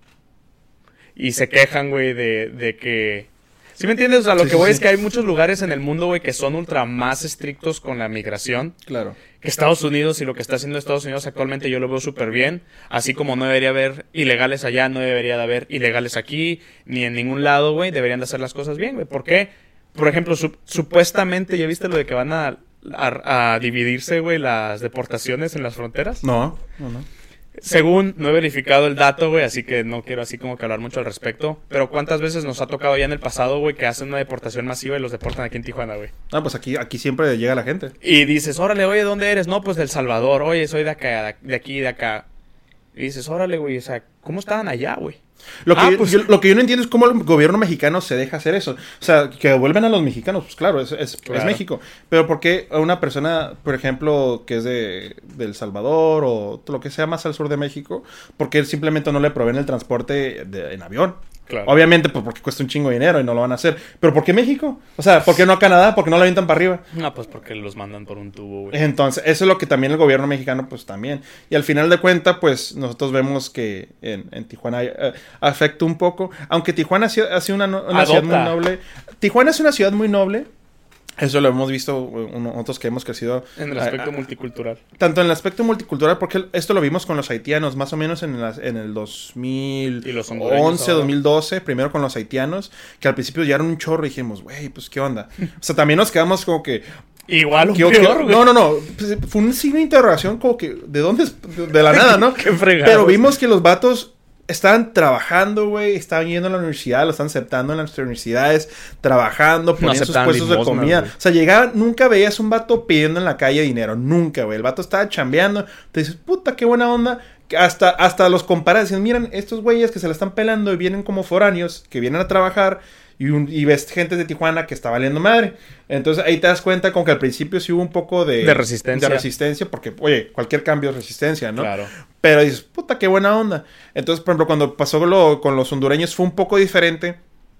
Y se quejan, güey, de, de que... ¿Sí me entiendes? O sea, lo sí, que voy sí, es que hay muchos lugares en el mundo, güey, que son ultra más estrictos con la migración. Claro. Que Estados Unidos, y lo que está haciendo Estados Unidos actualmente yo lo veo súper bien. Así como no debería haber ilegales allá, no debería de haber ilegales aquí, ni en ningún lado, güey. Deberían de hacer las cosas bien, güey. ¿Por qué? Por ejemplo, su- supuestamente, ¿ya viste lo de que van a, a, a dividirse, güey, las deportaciones en las fronteras? No, no, no. Según, no he verificado el dato, güey, así que no quiero así como que hablar mucho al respecto. Pero ¿cuántas veces nos ha tocado ya en el pasado, güey, que hacen una deportación masiva y los deportan aquí en Tijuana, güey? Ah, pues aquí, aquí siempre llega la gente. Y dices, órale, oye, ¿dónde eres? No, pues del Salvador. Oye, soy de acá, de aquí, de acá. Y dices, órale, güey, o sea, ¿cómo estaban allá, güey? Lo que, ah, yo, pues... yo, lo que yo no entiendo es cómo el gobierno mexicano se deja hacer eso. O sea, que vuelven a los mexicanos, pues claro, es, es, claro. es México. Pero ¿por qué a una persona, por ejemplo, que es de, de El Salvador o lo que sea más al sur de México, por qué simplemente no le proveen el transporte de, en avión? Claro. Obviamente, pues porque cuesta un chingo de dinero y no lo van a hacer. ¿Pero por qué México? O sea, ¿por qué no a Canadá? ¿Por qué no lo avientan para arriba? No, pues porque los mandan por un tubo, güey. Entonces, eso es lo que también el gobierno mexicano, pues también. Y al final de cuentas, pues nosotros vemos que en, en Tijuana eh, afecta un poco. Aunque Tijuana ha sido, ha sido una, una ciudad muy noble. Tijuana es una ciudad muy noble. Eso lo hemos visto nosotros que hemos crecido. En el aspecto a, a, multicultural. Tanto en el aspecto multicultural, porque esto lo vimos con los haitianos, más o menos en, la, en el dos mil once, dos mil doce, primero con los haitianos, que al principio llegaron un chorro y dijimos, güey, pues qué onda. O sea, también nos quedamos como que... Igual o ¿qué, peor, qué, No, no, no. Pues, fue un signo de interrogación como que... ¿De dónde? De la nada, ¿no? Qué fregado. Pero vimos que los vatos... Estaban trabajando, güey, estaban yendo a la universidad, lo están aceptando en las universidades, trabajando, poniendo no sus puestos limosna, de comida. Wey. O sea, llegaba, nunca veías un vato pidiendo en la calle dinero, nunca, güey. El vato estaba chambeando, te dices, puta, qué buena onda. Hasta, hasta los comparas, dicen, miren, estos güeyes que se la están pelando y vienen como foráneos, que vienen a trabajar... Y, un, y ves gente de Tijuana que está valiendo madre. Entonces ahí te das cuenta con que al principio sí hubo un poco de... De resistencia. De resistencia, porque, oye, cualquier cambio es resistencia, ¿no? Claro. Pero dices, puta, qué buena onda. Entonces, por ejemplo, cuando pasó lo, con los hondureños fue un poco diferente.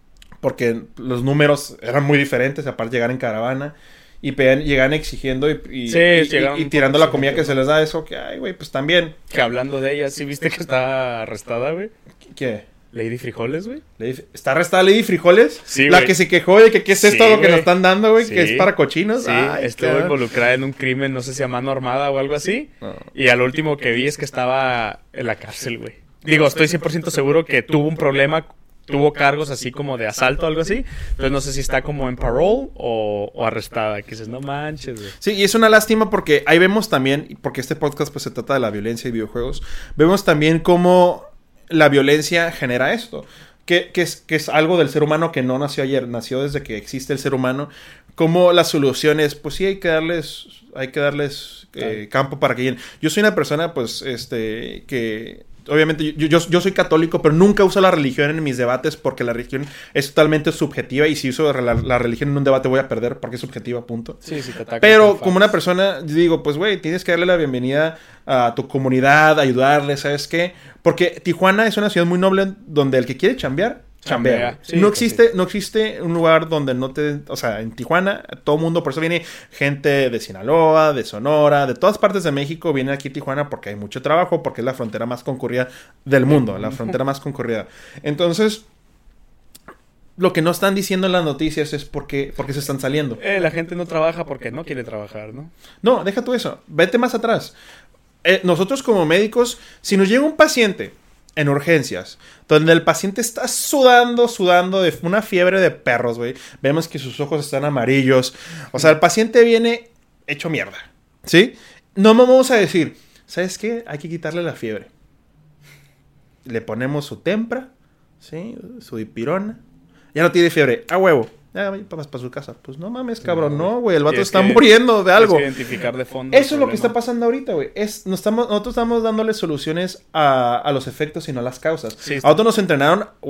Porque los números eran muy diferentes, aparte llegar en caravana. Y pegan, llegan exigiendo y, y, sí, y, y, y tirando la comida que se les da eso. Que, ay, güey, pues también. Que hablando de ella, ¿sí viste que está arrestada, güey? ¿Qué? Lady Frijoles, güey. ¿Está arrestada Lady Frijoles? Sí, La wey. que se quejó de que qué es sí, esto lo que wey. nos están dando, güey, sí. que es para cochinos. Sí, Ay, estuvo claro. involucrada en un crimen, no sé si a mano armada o algo así. No. Y al último que vi es que estaba en la cárcel, güey. Digo, estoy cien por ciento seguro que tuvo un problema, tuvo cargos así como de asalto o algo así. Entonces no sé si está como en parole o, o arrestada. Que dices, no manches, güey. Sí, y es una lástima porque ahí vemos también, porque este podcast pues se trata de la violencia y videojuegos, vemos también cómo la violencia genera esto. Que, que, es, que es algo del ser humano que no nació ayer, nació desde que existe el ser humano. Como las soluciones, pues sí hay que darles, hay que darles eh, campo para que lleguen. Yo soy una persona, pues, este, que obviamente yo, yo, yo soy católico, pero nunca uso la religión en mis debates porque la religión es totalmente subjetiva y si uso la, la religión en un debate voy a perder porque es subjetiva, punto. Sí, sí, te atacan. Pero como una persona, digo, pues güey, tienes que darle la bienvenida a tu comunidad, ayudarle, ¿sabes qué? Porque Tijuana es una ciudad muy noble donde el que quiere chambear, chambea. chambea. Sí, no existe, sí. no existe un lugar donde no te, o sea, en Tijuana todo el mundo, por eso viene gente de Sinaloa, de Sonora, de todas partes de México, viene aquí a Tijuana porque hay mucho trabajo, porque es la frontera más concurrida del mundo, la frontera más concurrida. Entonces, lo que no están diciendo en las noticias es porque, porque se están saliendo. Eh, la gente no trabaja porque no quiere trabajar, ¿no? No, deja tú eso, vete más atrás. Eh, nosotros como médicos, si nos llega un paciente en urgencias, donde el paciente está sudando, sudando de una fiebre de perros, güey, vemos que sus ojos están amarillos, o sea, el paciente viene hecho mierda, ¿sí? No vamos a decir, ¿sabes qué? Hay que quitarle la fiebre. Le ponemos su tempra, ¿sí? Su dipirona, ya no tiene fiebre, a huevo. Ya, para pa su casa. Pues no mames, cabrón, no, güey. El vato está que, muriendo de algo. Que identificar de fondo Eso es lo que está pasando ahorita, güey. Es, nos estamos, nosotros estamos dándole soluciones a, a los efectos y no a las causas. Sí, a nosotros nos entrenaron, güey,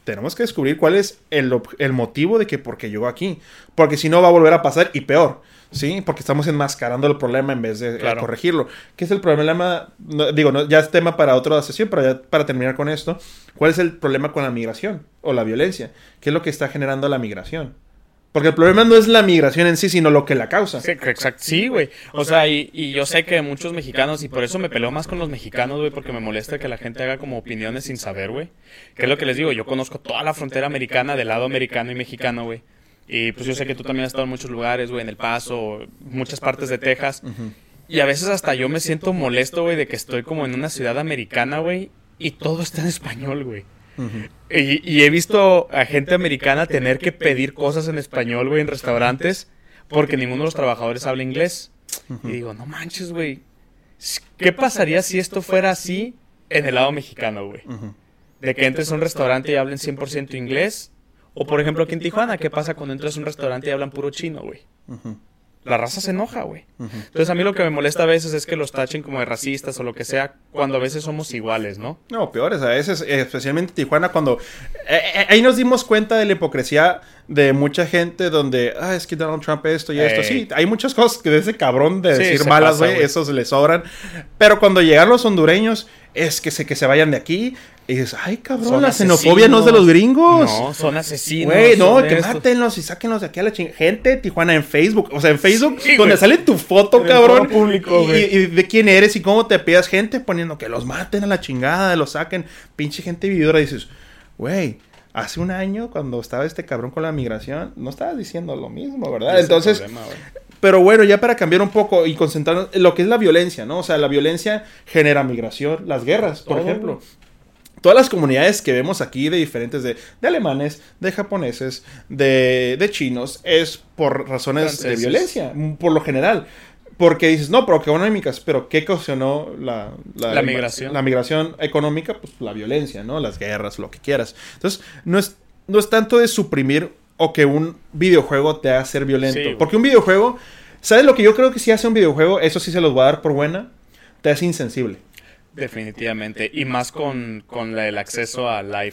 tenemos que descubrir cuál es el, el motivo de que por qué llegó aquí. Porque si no va a volver a pasar y peor, ¿sí? Porque estamos enmascarando el problema en vez de claro. eh, corregirlo. ¿Qué es el problema? No, digo, no, ya es tema para otra sesión, pero ya para terminar con esto, ¿cuál es el problema con la migración o la violencia? ¿Qué es lo que está generando la migración? Porque el problema no es la migración en sí, sino lo que la causa. Sí, exacto. Sí, güey. O sea, y, y yo sé que muchos mexicanos, y por eso me peleo más con los mexicanos, güey, porque me molesta que la gente haga como opiniones sin saber, güey. ¿Qué es lo que les digo? Yo conozco toda la frontera americana, del lado americano y mexicano, güey. Y pues yo sé que tú también has estado en muchos lugares, güey, en El Paso, muchas partes de Texas. Uh-huh. Y a veces hasta yo me siento molesto, güey, de que estoy como en una ciudad americana, güey, y todo está en español, güey. Uh-huh. Y, y he visto a gente americana tener que pedir cosas en español, güey, en restaurantes, porque ninguno de los trabajadores habla inglés. Uh-huh. Y digo, no manches, güey, ¿qué pasaría si esto fuera así en el lado mexicano, güey? Uh-huh. De que entres a un restaurante y hablen cien por ciento inglés. O por ejemplo aquí en Tijuana, ¿qué pasa cuando entras a un restaurante y hablan puro chino, güey? Uh-huh. La raza se enoja, güey. Uh-huh. Entonces a mí lo que me molesta a veces es que los tachen como de racistas o lo que sea, cuando a veces somos iguales, ¿no? No, peores a veces, especialmente en Tijuana, cuando... Eh, eh, ahí nos dimos cuenta de la hipocresía de mucha gente donde... Ah, es que Donald Trump esto y esto. Ey. Sí, hay muchas cosas que de ese cabrón de sí, decir malas, güey, esos le sobran. Pero cuando llegan los hondureños, es que se, que se vayan de aquí... Y dices, ay, cabrón, son la asesinos. Xenofobia no es de los gringos. No, son asesinos. Güey, no, que esto. Mátenlos y sáquenlos de aquí a la chingada. Gente de Tijuana en Facebook. O sea, en Facebook, sí, donde güey. Sale tu foto, en cabrón. Público, y, y de quién eres y cómo te pidas. Gente poniendo que los maten a la chingada, los saquen. Pinche gente vividora. Dices, güey, hace un año, cuando estaba este cabrón con la migración, no estabas diciendo lo mismo, ¿verdad? Entonces... Problema, pero bueno, ya para cambiar un poco y concentrarnos en lo que es la violencia, ¿no? O sea, la violencia genera migración. Las guerras, por Todo. ejemplo. Todas las comunidades que vemos aquí de diferentes, de, de alemanes, de japoneses, de, de chinos, es por razones Franceses. de violencia, por lo general. Porque dices, no, pero económicas, pero ¿qué ocasionó la, la, la migración? La migración económica, pues la violencia, ¿no? Las guerras, lo que quieras. Entonces, no es, no es tanto de suprimir o que un videojuego te haga ser violento. Sí, porque un videojuego, ¿sabes lo que yo creo que sí hace un videojuego? Eso sí se los voy a dar por buena, te hace insensible. Definitivamente. Y más con, con la, el acceso a live.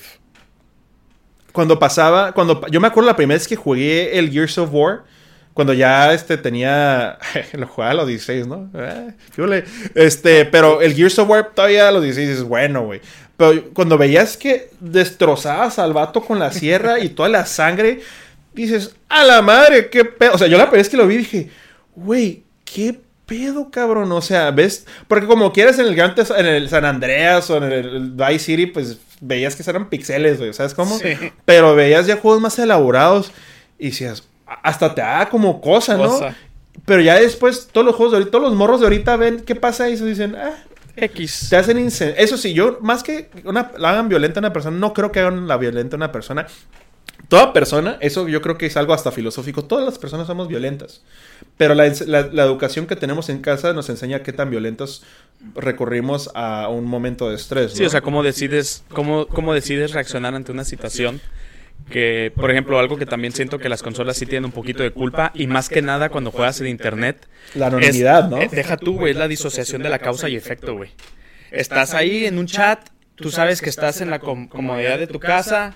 Cuando pasaba... cuando Yo me acuerdo la primera vez que jugué el Gears of War. Cuando ya este tenía... lo jugaba a los dieciséis, ¿no? Eh, este, pero el Gears of War todavía a los dieciséis es bueno, güey. Pero cuando veías que destrozabas al vato con la sierra y toda la sangre... Dices, ¡a la madre! ¡Qué pedo! O sea, yo la primera vez que lo vi dije... Güey, ¿qué pedo, cabrón? O sea, ¿ves? Porque como quieras en el Gran Tes- en el San Andreas o en el, el Vice City, pues veías que eran pixeles, güey, ¿sabes cómo? Sí. Pero veías ya juegos más elaborados y decías, hasta te da como cosa, ¿no? Cosa. Pero ya después, todos los juegos de ahorita, todos los morros de ahorita ven qué pasa y se dicen, ah, X. Te hacen incen- Eso sí, yo, más que una, la hagan violenta a una persona, no creo que hagan la violenta a una persona. Toda persona, eso yo creo que es algo hasta filosófico, todas las personas somos violentas. Pero la, la, la educación que tenemos en casa nos enseña qué tan violentos recurrimos a un momento de estrés, ¿no? Sí, o sea, cómo decides, cómo, cómo decides reaccionar ante una situación que, por ejemplo, algo que también siento que las consolas sí tienen un poquito de culpa, y más que nada cuando juegas en internet. La anonimidad, es, ¿no? Eh, deja tú, güey, es la disociación de la causa y efecto, güey. Estás ahí en un chat, tú sabes que estás en la com- comodidad de tu casa,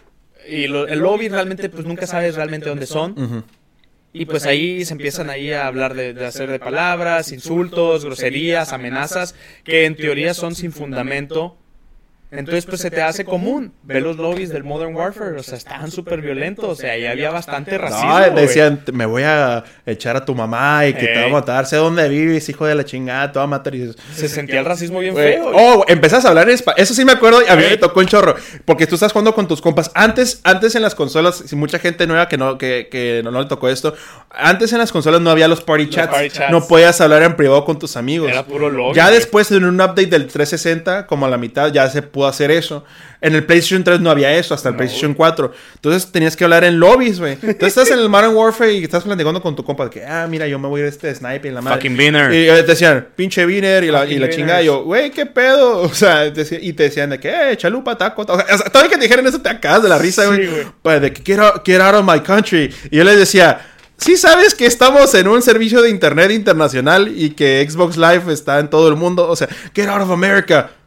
y lo, el lobby realmente, pues nunca sabes realmente dónde son. Uh-huh. Y pues ahí se empiezan ahí a hablar de, de hacer de palabras, insultos, groserías, amenazas, que en teoría son sin fundamento. Entonces pues se te hace común. Ve los lobbies del Modern Warfare, o sea, estaban súper violentos, o sea, ahí había bastante racismo. No, decían, wey. Me voy a echar a tu mamá y que hey. te va a matar, sé dónde vives, hijo de la chingada, te va a matar. Y dices, se sentía el racismo bien wey. feo. Oh, empezás a hablar en español, eso sí me acuerdo, y a mí hey. me tocó un chorro, porque tú estás jugando con tus compas. Antes, antes en las consolas, si mucha gente nueva que no, que, que no, no le tocó esto, antes en las consolas no había los party chats, los party chats. No podías hablar en privado con tus amigos. Era puro lobby. Ya wey. después en un update del trescientos sesenta, como a la mitad, ya se pudo hacer eso. En el PlayStation tres no había eso, hasta el no, PlayStation cuatro. Entonces tenías que hablar en lobbies, güey. Entonces estás en el Modern Warfare y estás platicando con tu compa de que, ah, mira, yo me voy a ir a este sniper y la madre. Fucking Wiener. Y te decían, pinche Wiener y la, y la chingada. Y yo, güey, qué pedo. O sea, decía, y te decían de que, eh, chalupa, taco. O sea, todavía que te dijeran eso te acabas de la risa, güey. Sí, pues de que, get out, get out of my country. Y yo les decía, sí sabes que estamos en un servicio de internet internacional y que Xbox Live está en todo el mundo. O sea, get out of America.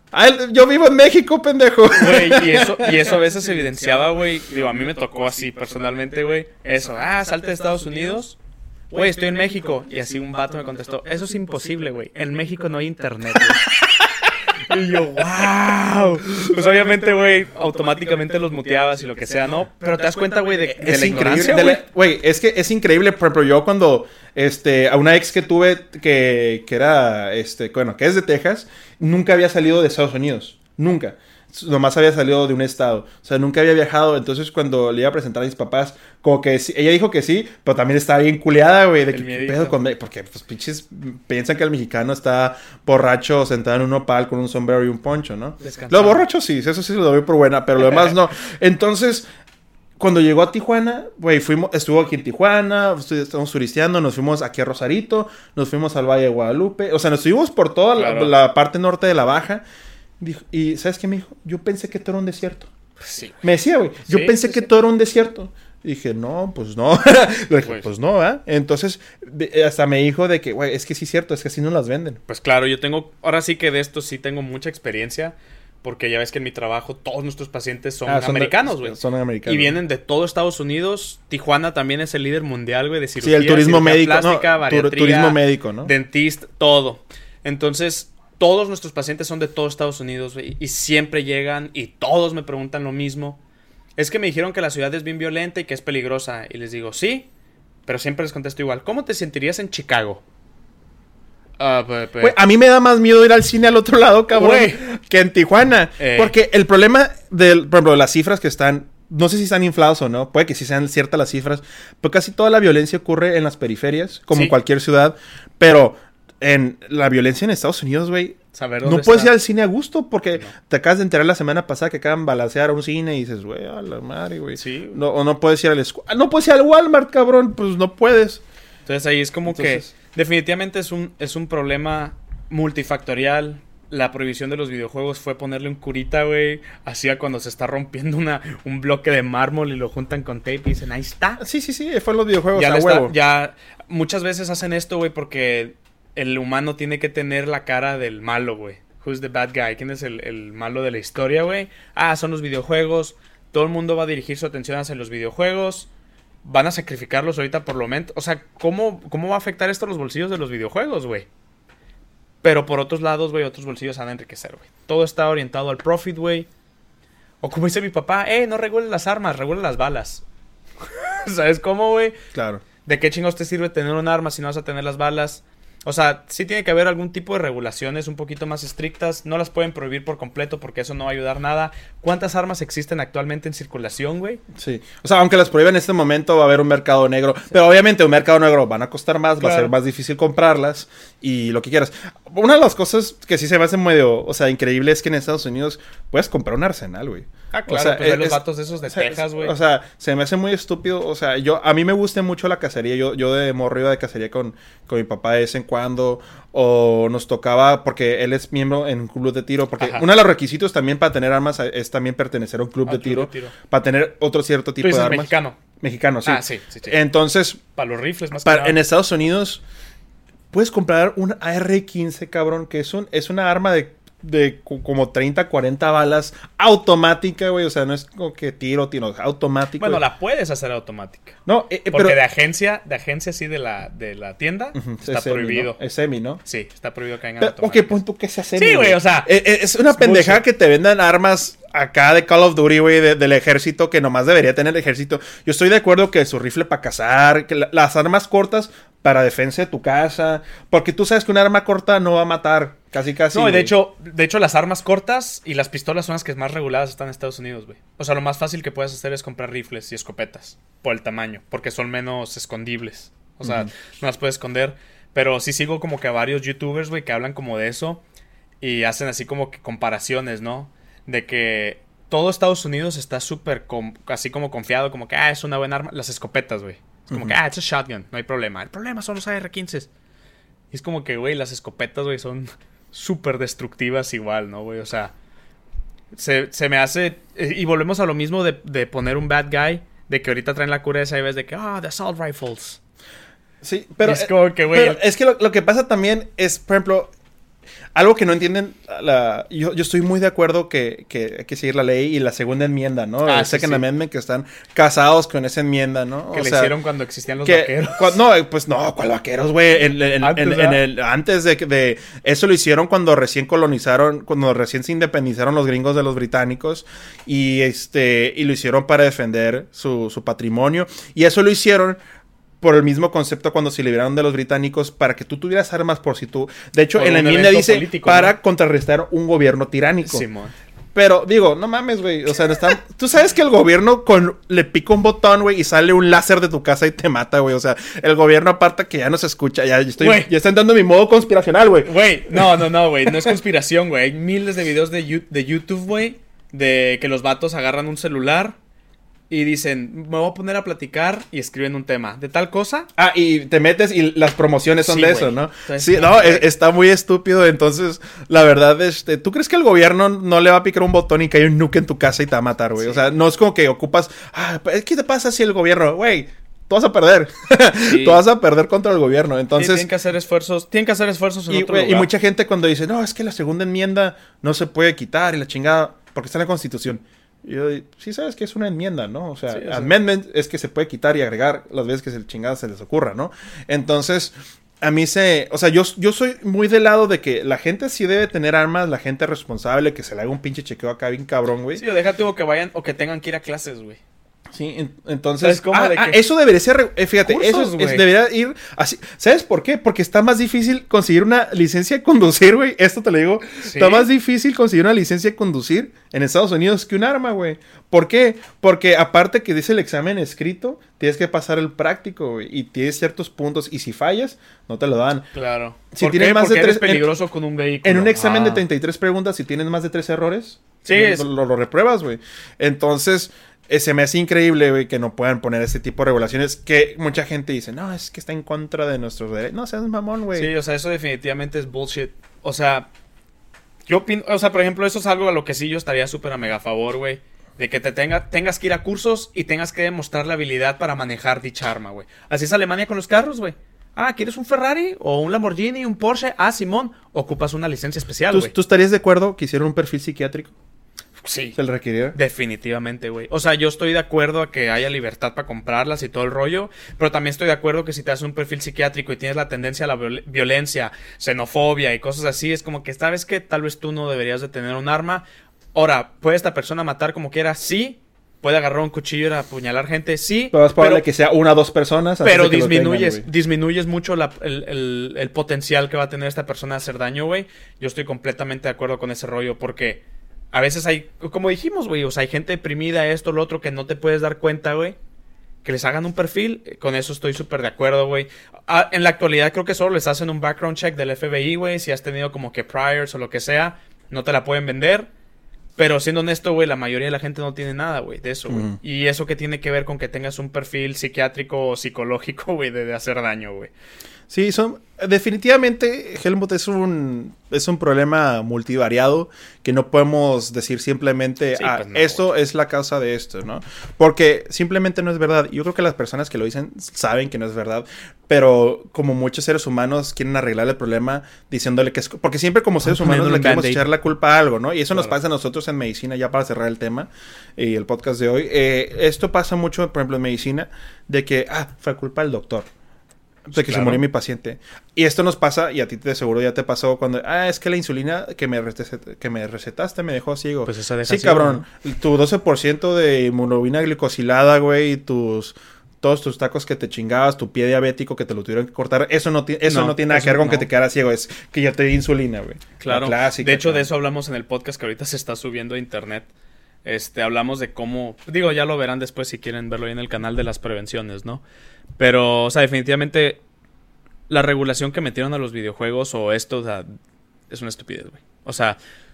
Ah, yo vivo en México, pendejo. Güey, y eso, y eso a veces se evidenciaba, güey. Digo, a mí me tocó así personalmente, güey. Eso, ah, salte de Estados Unidos. Güey, estoy en México. Y así un vato me contestó, eso es imposible, güey. En México no hay internet, güey. Y yo, wow. Pues obviamente, güey, automáticamente los muteabas y lo que sea, ¿no? Pero te das cuenta, güey, de, de es la ignorancia, güey. Güey, es que es increíble. Por ejemplo, yo cuando, este, a una ex que tuve que, que era, este, bueno, que es de Texas, nunca había salido de Estados Unidos. Nunca. Nomás había salido de un estado. O sea, nunca había viajado. Entonces, cuando le iba a presentar a mis papás, como que sí, ella dijo que sí, pero también estaba bien culeada, güey. De que, ¿qué pedo con me-? Porque, pues, pinches, piensan que el mexicano está borracho, sentado en un nopal con un sombrero y un poncho, ¿no? Lo borracho sí, eso sí lo doy por buena, pero lo demás no. Entonces, cuando llegó a Tijuana, güey, fuimos, estuvo aquí en Tijuana, estamos turisteando, nos fuimos aquí a Rosarito, nos fuimos al Valle de Guadalupe. O sea, nos fuimos por toda claro. la, la parte norte de la Baja. Dijo, y ¿sabes qué me dijo? Yo pensé que todo era un desierto. Sí. Me decía, güey, yo sí, pensé sí, que sí. todo era un desierto. Y dije, no, pues no. Le dije, pues, pues no, ¿eh? Entonces, hasta me dijo de que, güey, es que sí es cierto, es que así no las venden. Pues claro, yo tengo, ahora sí que de esto sí tengo mucha experiencia. Porque ya ves que en mi trabajo todos nuestros pacientes son, ah, son americanos, güey. Son americanos. Y vienen de todo Estados Unidos. Tijuana también es el líder mundial, güey, de cirugía. Sí, el turismo médico, plástica, no, bariatría, turismo médico, ¿no? Dentista, todo. Entonces, todos nuestros pacientes son de todo Estados Unidos, güey. Y siempre llegan y todos me preguntan lo mismo. Es que me dijeron que la ciudad es bien violenta y que es peligrosa. Y les digo, sí, pero siempre les contesto igual. ¿Cómo te sentirías en Chicago? Uh, pues, pues. Wey, a mí me da más miedo ir al cine al otro lado, cabrón, wey. que en Tijuana. Eh. Porque el problema, del, por ejemplo, las cifras que están, no sé si están inflados o no, puede que sí sean ciertas las cifras, pero casi toda la violencia ocurre en las periferias, como sí. en cualquier ciudad. Pero en la violencia en Estados Unidos, güey, no puedes ir al cine a gusto porque no. te acabas de enterar la semana pasada que acaban de balacear a un cine y dices, güey, a la madre, güey. Sí. No, o no puedes ir al escu- no puedes ir al Walmart, cabrón, pues no puedes. Entonces ahí es como Entonces, que definitivamente es un, es un problema multifactorial. La prohibición de los videojuegos fue ponerle un curita, güey, así a cuando se está rompiendo una, un bloque de mármol y lo juntan con tape y dicen, ahí está. Sí, sí, sí, fue los videojuegos ya a está, huevo. Ya muchas veces hacen esto, güey, porque el humano tiene que tener la cara del malo, güey. Who's the bad guy? ¿Quién es el, el malo de la historia, güey? Ah, son los videojuegos. Todo el mundo va a dirigir su atención hacia los videojuegos. Van a sacrificarlos ahorita por lo menos. O sea, ¿cómo, ¿cómo va a afectar esto a los bolsillos de los videojuegos, güey? Pero por otros lados, güey, otros bolsillos van a enriquecer, güey. Todo está orientado al profit, güey. O como dice mi papá, eh, no regulen las armas, regulen las balas. ¿Sabes cómo, güey? Claro. ¿De qué chingados te sirve tener un arma si no vas a tener las balas? O sea, sí tiene que haber algún tipo de regulaciones un poquito más estrictas. No las pueden prohibir por completo porque eso no va a ayudar nada. ¿Cuántas armas existen actualmente en circulación, güey? Sí. O sea, aunque las prohíban en este momento va a haber un mercado negro. Sí. Pero obviamente un mercado negro van a costar más, claro. Va a ser más difícil comprarlas y lo que quieras. Una de las cosas que sí se me hace medio, o sea, increíble es que en Estados Unidos puedes comprar un arsenal, güey. Ah, claro, o sea, pues es, los vatos esos de o sea, Texas, güey. O sea, se me hace muy estúpido. O sea, yo a mí me gusta mucho la cacería. Yo, yo de morro iba de cacería con, con mi papá de vez en cuando. O nos tocaba, porque él es miembro en un club de tiro. Porque Ajá. uno de los requisitos también para tener armas es también pertenecer a un club, de, club tiro, de tiro. Para tener otro cierto tipo ¿Tú dices de armas. mexicano? Mexicano, sí. Ah, sí, sí, sí. Entonces, para los rifles más para, en Estados Unidos puedes comprar un A R quince, cabrón, que es, un, es una arma de de como treinta, cuarenta balas automática, güey, o sea, no es como que tiro, tiro, automática. Bueno, la puedes hacer automática. No, eh, porque pero... de agencia, de agencia sí de la de la tienda uh-huh, está es semi, prohibido. ¿no? Es semi, ¿no? Sí, está prohibido que vengan pero, automáticas. Ok, pon tú que sea semi. Sí, güey, o sea, es, es una pendejada que te vendan armas acá de Call of Duty, güey, de, del ejército, que nomás debería tener el ejército. Yo estoy de acuerdo que su rifle para cazar, que la, las armas cortas para defensa de tu casa, porque tú sabes que un arma corta no va a matar, casi casi. No, y de hecho, de hecho las armas cortas y las pistolas son las que más reguladas están en Estados Unidos, güey. O sea, lo más fácil que puedes hacer es comprar rifles y escopetas por el tamaño, porque son menos escondibles. O sea, uh-huh. no las puedes esconder, pero sí sigo como que a varios youtubers, güey, que hablan como de eso y hacen así como que comparaciones, ¿no? De que todo Estados Unidos está súper com- así como confiado, como que, ah, es una buena arma. Las escopetas, güey. Es como uh-huh. que, ah, es un shotgun, no hay problema. El problema son los A R quince. Y es como que, güey, las escopetas, güey, son súper destructivas igual, ¿no, güey? O sea, se, se me hace... Y volvemos a lo mismo de, de poner un bad guy, de que ahorita traen la cura esa y ves de que, ah, oh, the assault rifles. Sí, pero... Y es como que, güey... Pero es que lo, lo que pasa también es, por ejemplo... algo que no entienden, la, yo, yo estoy muy de acuerdo que, que hay que seguir la ley y la segunda enmienda, ¿no? Ah, el sí, Second sí. Amendment, que están casados con esa enmienda, ¿no? Que o le sea, hicieron cuando existían los que, vaqueros. cua- no, pues no, ¿cuál vaqueros, güey? En, en- Antes, en- en ¿verdad? el, antes de, de... Eso lo hicieron cuando recién colonizaron, cuando recién se independizaron los gringos de los británicos. Y este y lo hicieron para defender su, su patrimonio. Y eso lo hicieron por el mismo concepto cuando se liberaron de los británicos, para que tú tuvieras armas por si tú... De hecho, Por en la un enmienda evento dice político, para ¿no? contrarrestar un gobierno tiránico. Simón. Pero, digo, no mames, güey. O sea, no están... Tú sabes que el gobierno con... le pica un botón, güey, y sale un láser de tu casa y te mata, güey. O sea, el gobierno aparte que ya no se escucha. Ya estoy... Güey. Ya está entrando en mi modo conspiracional, güey. Güey, no, no, no, güey. No es conspiración, güey. Hay miles de videos de, you- de YouTube, güey. De que los vatos agarran un celular y dicen, me voy a poner a platicar y escriben un tema. ¿De tal cosa? Ah, y te metes y las promociones son Sí, de güey. eso, ¿no? Entonces, Sí, no, es- está muy estúpido. Entonces, la verdad, este, ¿tú crees que el gobierno no le va a picar un botón y que hay un nuke en tu casa y te va a matar, güey? Sí. O sea, no es como que ocupas, ah, ¿qué te pasa si el gobierno, güey? Tú vas a perder. Sí. Tú vas a perder contra el gobierno. Sí, Entonces, tienen que hacer esfuerzos. Tienen que hacer esfuerzos en y, otro güey, y lugar. mucha gente cuando dice, no, es que la segunda enmienda no se puede quitar y la chingada, porque está en la Constitución. Y yo, sí sabes que es una enmienda, ¿no? O sea, Sí, o sea- amendment es que se puede quitar y agregar las veces que se chingada se les ocurra, ¿no? Entonces, a mí se... O sea, yo, yo soy muy del lado de que la gente sí debe tener armas, la gente responsable, que se le haga un pinche chequeo acá bien cabrón, güey. Sí, o déjate o que vayan o que tengan que ir a clases, güey. Sí, en- entonces... ¿Sabes cómo? Ah, De ah, que- eso debería ser... re- eh, fíjate, Cursos, eso es- es- güey. debería ir así. ¿Sabes por qué? Porque está más difícil conseguir una licencia de conducir, güey. Esto te lo digo. Sí. Está más difícil conseguir una licencia de conducir en Estados Unidos que un arma, güey. ¿Por qué? Porque aparte que dice el examen escrito, tienes que pasar el práctico, güey. Y tienes ciertos puntos. Y si fallas, no te lo dan. Claro. Si ¿Por tienes qué? más de Porque eres tres- en- peligroso con un vehículo. En un examen de Ah. treinta y tres preguntas, si tienes más de tres errores, Sí, lo, es- lo- lo repruebas, güey. Entonces, eh, se me hace increíble, güey, que no puedan poner ese tipo de regulaciones que mucha gente dice, no, es que está en contra de nuestros derechos. No, seas mamón, güey. Sí, o sea, eso definitivamente es bullshit. O sea, yo opino, o sea, por ejemplo, eso es algo a lo que sí yo estaría súper a mega favor, güey. De que te tenga, tengas que ir a cursos y tengas que demostrar la habilidad para manejar dicha arma, güey. Así es Alemania con los carros, güey. Ah, ¿quieres un Ferrari o un Lamborghini, un Porsche? Ah, Simón, ocupas una licencia especial, ¿Tú, güey. tú estarías de acuerdo que hicieran un perfil psiquiátrico? Sí. ¿Se le requiriera? Definitivamente, güey. O sea, yo estoy de acuerdo a que haya libertad para comprarlas y todo el rollo, pero también estoy de acuerdo que si te haces un perfil psiquiátrico y tienes la tendencia a la viol- violencia, xenofobia y cosas así, es como que sabes que tal vez tú no deberías de tener un arma. Ahora, ¿puede esta persona matar como quiera? Sí. ¿Puede agarrar un cuchillo y apuñalar gente? Sí. Pero es probable que sea una o dos personas. antes Pero de que lo disminuyes, tengan, güey. disminuyes mucho la- el, el- el potencial que va a tener esta persona de hacer daño, güey. Yo estoy completamente de acuerdo con ese rollo porque a veces hay, como dijimos, güey, o sea, hay gente deprimida, esto, lo otro, que no te puedes dar cuenta, güey. Que les hagan un perfil, eh, con eso estoy súper de acuerdo, güey. Ah, en la actualidad creo que solo les hacen un background check del F B I, güey. Si has tenido como que priors o lo que sea, no te la pueden vender. Pero siendo honesto, güey, la mayoría de la gente no tiene nada, güey, de eso, güey. Ujú. Y eso que tiene que ver con que tengas un perfil psiquiátrico o psicológico, güey, de, de hacer daño, güey. Sí, son definitivamente Helmut es un es un problema multivariado que no podemos decir simplemente Sí, ah, pues no, esto es la causa de esto, ¿no? Porque simplemente no es verdad. Yo creo que las personas que lo dicen saben que no es verdad, pero como muchos seres humanos quieren arreglar el problema diciéndole que es porque siempre como seres humanos Poniéndole le un queremos Band-Aid. echar la culpa a algo, ¿no? Y eso nos Claro. pasa a nosotros en medicina ya para cerrar el tema y el podcast de hoy. Eh, esto pasa mucho, por ejemplo, en medicina de que ah, fue culpa del doctor. De que Claro. se murió mi paciente. Y esto nos pasa, y a ti de seguro ya te pasó cuando, ah, es que la insulina que me, recet- que me recetaste me dejó ciego. Pues esa deja Sí, ciego, cabrón. Tu doce por ciento de hemoglobina glicosilada, güey, y tus... Todos tus tacos que te chingabas, tu pie diabético que te lo tuvieron que cortar, eso no, ti- eso no, No, tiene nada eso que ver con no. que te quedaras ciego, es que ya te di insulina, güey. Claro. La clásica, de hecho, de cabrón. eso hablamos en el podcast que ahorita se está subiendo a internet. Este, hablamos de cómo, digo, ya lo verán después si quieren verlo ahí en el canal de las prevenciones, ¿no? Pero, o sea, definitivamente la regulación que metieron a los videojuegos o esto, o sea, es una estupidez, güey. O sea,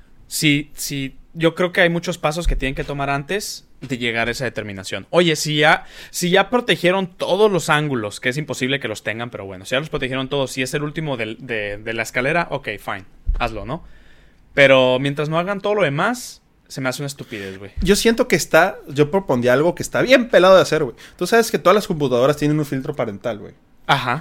si, si, yo creo que hay muchos pasos que tienen que tomar antes de llegar a esa determinación. Oye, si ya, si ya protegieron todos los ángulos, que es imposible que los tengan, pero bueno, si ya los protegieron todos, si es el último del- de, de la escalera, ok, fine, hazlo, ¿no? Pero mientras no hagan todo lo demás, se me hace una estupidez, güey. Yo siento que está, yo propondría algo que está bien pelado de hacer, güey. Tú sabes que todas las computadoras tienen un filtro parental, güey. Ajá.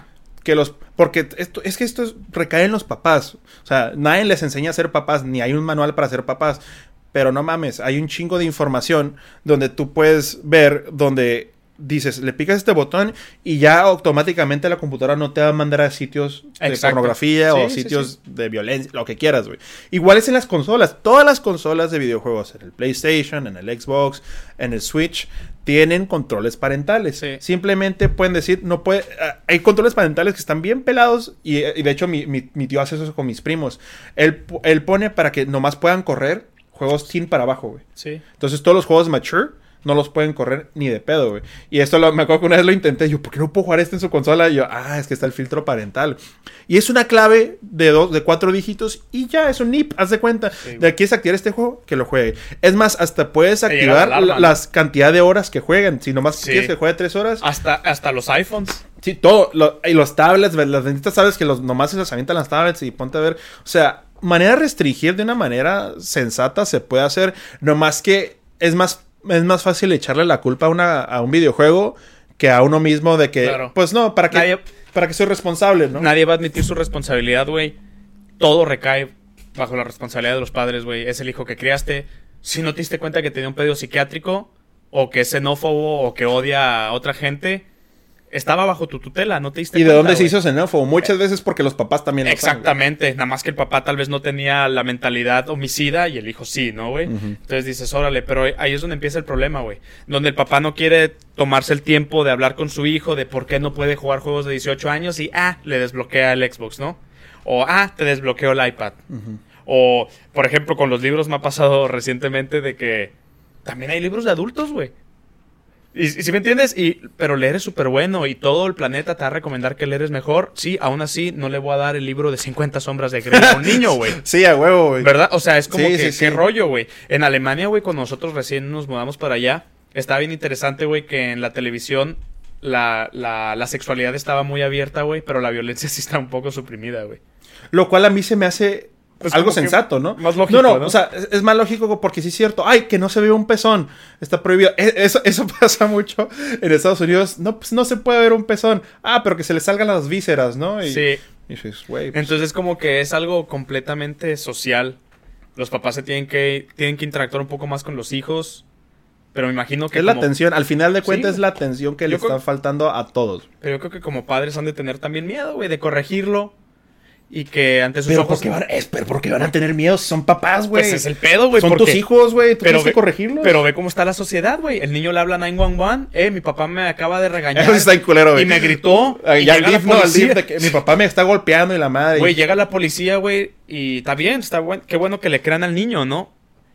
que los... Porque esto, es que esto es, recae en los papás. O sea, nadie les enseña a ser papás, ni hay un manual para ser papás. Pero no mames, hay un chingo de información donde tú puedes ver, donde dices, le picas este botón y ya automáticamente la computadora no te va a mandar a sitios de Exacto. pornografía Sí, o sí, sitios sí. de violencia, lo que quieras, güey. Igual es en las consolas. Todas las consolas de videojuegos, en el PlayStation, en el Xbox, en el Switch, tienen controles parentales. Sí. Simplemente pueden decir, no puede... Uh, hay controles parentales que están bien pelados y, y de hecho mi, mi, mi tío hace eso con mis primos. Él, él pone para que nomás puedan correr juegos sin para abajo, güey. Sí. Entonces todos los juegos mature no los pueden correr ni de pedo, güey. Y esto lo, me acuerdo que una vez lo intenté. Yo, ¿por qué no puedo jugar este en su consola? Y yo, ah, es que está el filtro parental. Y es una clave de dos, de cuatro dígitos. Y ya, es un N I P, haz de cuenta. Sí, de aquí es activar este juego, que lo juegue. Es más, hasta puedes activar la alarma, la, ¿no? Las cantidad de horas que jueguen. Si nomás sí. quieres que juegue tres horas. Hasta, hasta los iPhones. Sí, todo. Lo, y los tablets, las benditas tablets que los, nomás se les avientan las tablets y ponte a ver. O sea, manera de restringir de una manera sensata se puede hacer. Nomás que es más... Es más fácil echarle la culpa a, una, a un videojuego que a uno mismo de que... Claro. Pues no, ¿para qué, nadie, para que soy responsable, no? Nadie va a admitir su responsabilidad, güey. Todo recae bajo la responsabilidad de los padres, güey. Es el hijo que criaste. Si no te diste cuenta que tenía un pedo psiquiátrico, o que es xenófobo, o que odia a otra gente... Estaba bajo tu tutela, no te diste cuenta. ¿Y de dónde wey? se hizo xenófobo? Muchas veces porque los papás también lo Exactamente, saben, nada más que el papá tal vez no tenía la mentalidad homicida y el hijo sí, ¿no, güey? Uh-huh. Entonces dices, órale, pero ahí es donde empieza el problema, güey. Donde el papá no quiere tomarse el tiempo de hablar con su hijo de por qué no puede jugar juegos de dieciocho años y, ah, le desbloquea el Xbox, ¿no? O, ah, te desbloqueó el iPad. Uh-huh. O, por ejemplo, con los libros me ha pasado recientemente de que también hay libros de adultos, güey. Y, y si me entiendes, y, pero leer es súper bueno y todo el planeta te va a recomendar que leer es mejor. Sí, aún así no le voy a dar el libro de cincuenta sombras de Grey a un niño, güey. Sí, a huevo, güey. ¿Verdad? O sea, es como sí, que, sí, qué sí. rollo, güey. En Alemania, güey, cuando nosotros recién nos mudamos para allá, estaba bien interesante, güey, que en la televisión la, la, la sexualidad estaba muy abierta, güey, pero la violencia sí está un poco suprimida, güey. Lo cual a mí se me hace... Pues algo sensato, ¿no? Más lógico, no, no, ¿no? O sea, es, es más lógico porque sí es cierto. Ay, que no se ve un pezón. Está prohibido. Eso, eso pasa mucho en Estados Unidos. No, pues no se puede ver un pezón. Ah, pero que se le salgan las vísceras, ¿no? Y, sí. Y dices, güey, pues... Entonces es como que es algo completamente social. Los papás se tienen que, tienen que interactuar un poco más con los hijos. Pero me imagino que... Es como... la atención. Al final de cuentas sí, es la atención que le creo... está faltando a todos. Pero yo creo que como padres han de tener también miedo, güey, de corregirlo. Y que ante sus pero ojos... Porque van, es, pero porque van a tener miedo, son papás, güey. Pues es el pedo, güey. Son porque... tus hijos, güey. Tú tienes ve, que corregirlos. Pero ve cómo está la sociedad, güey. El niño le habla nueve once, eh, mi papá me acaba de regañar. Eso está en culero, güey. Y me gritó. Uh, y ya el dif, no, el dif de que mi papá me está golpeando y la madre. Güey, y... llega la policía, güey, y está bien, está bueno. Qué bueno que le crean al niño, ¿no?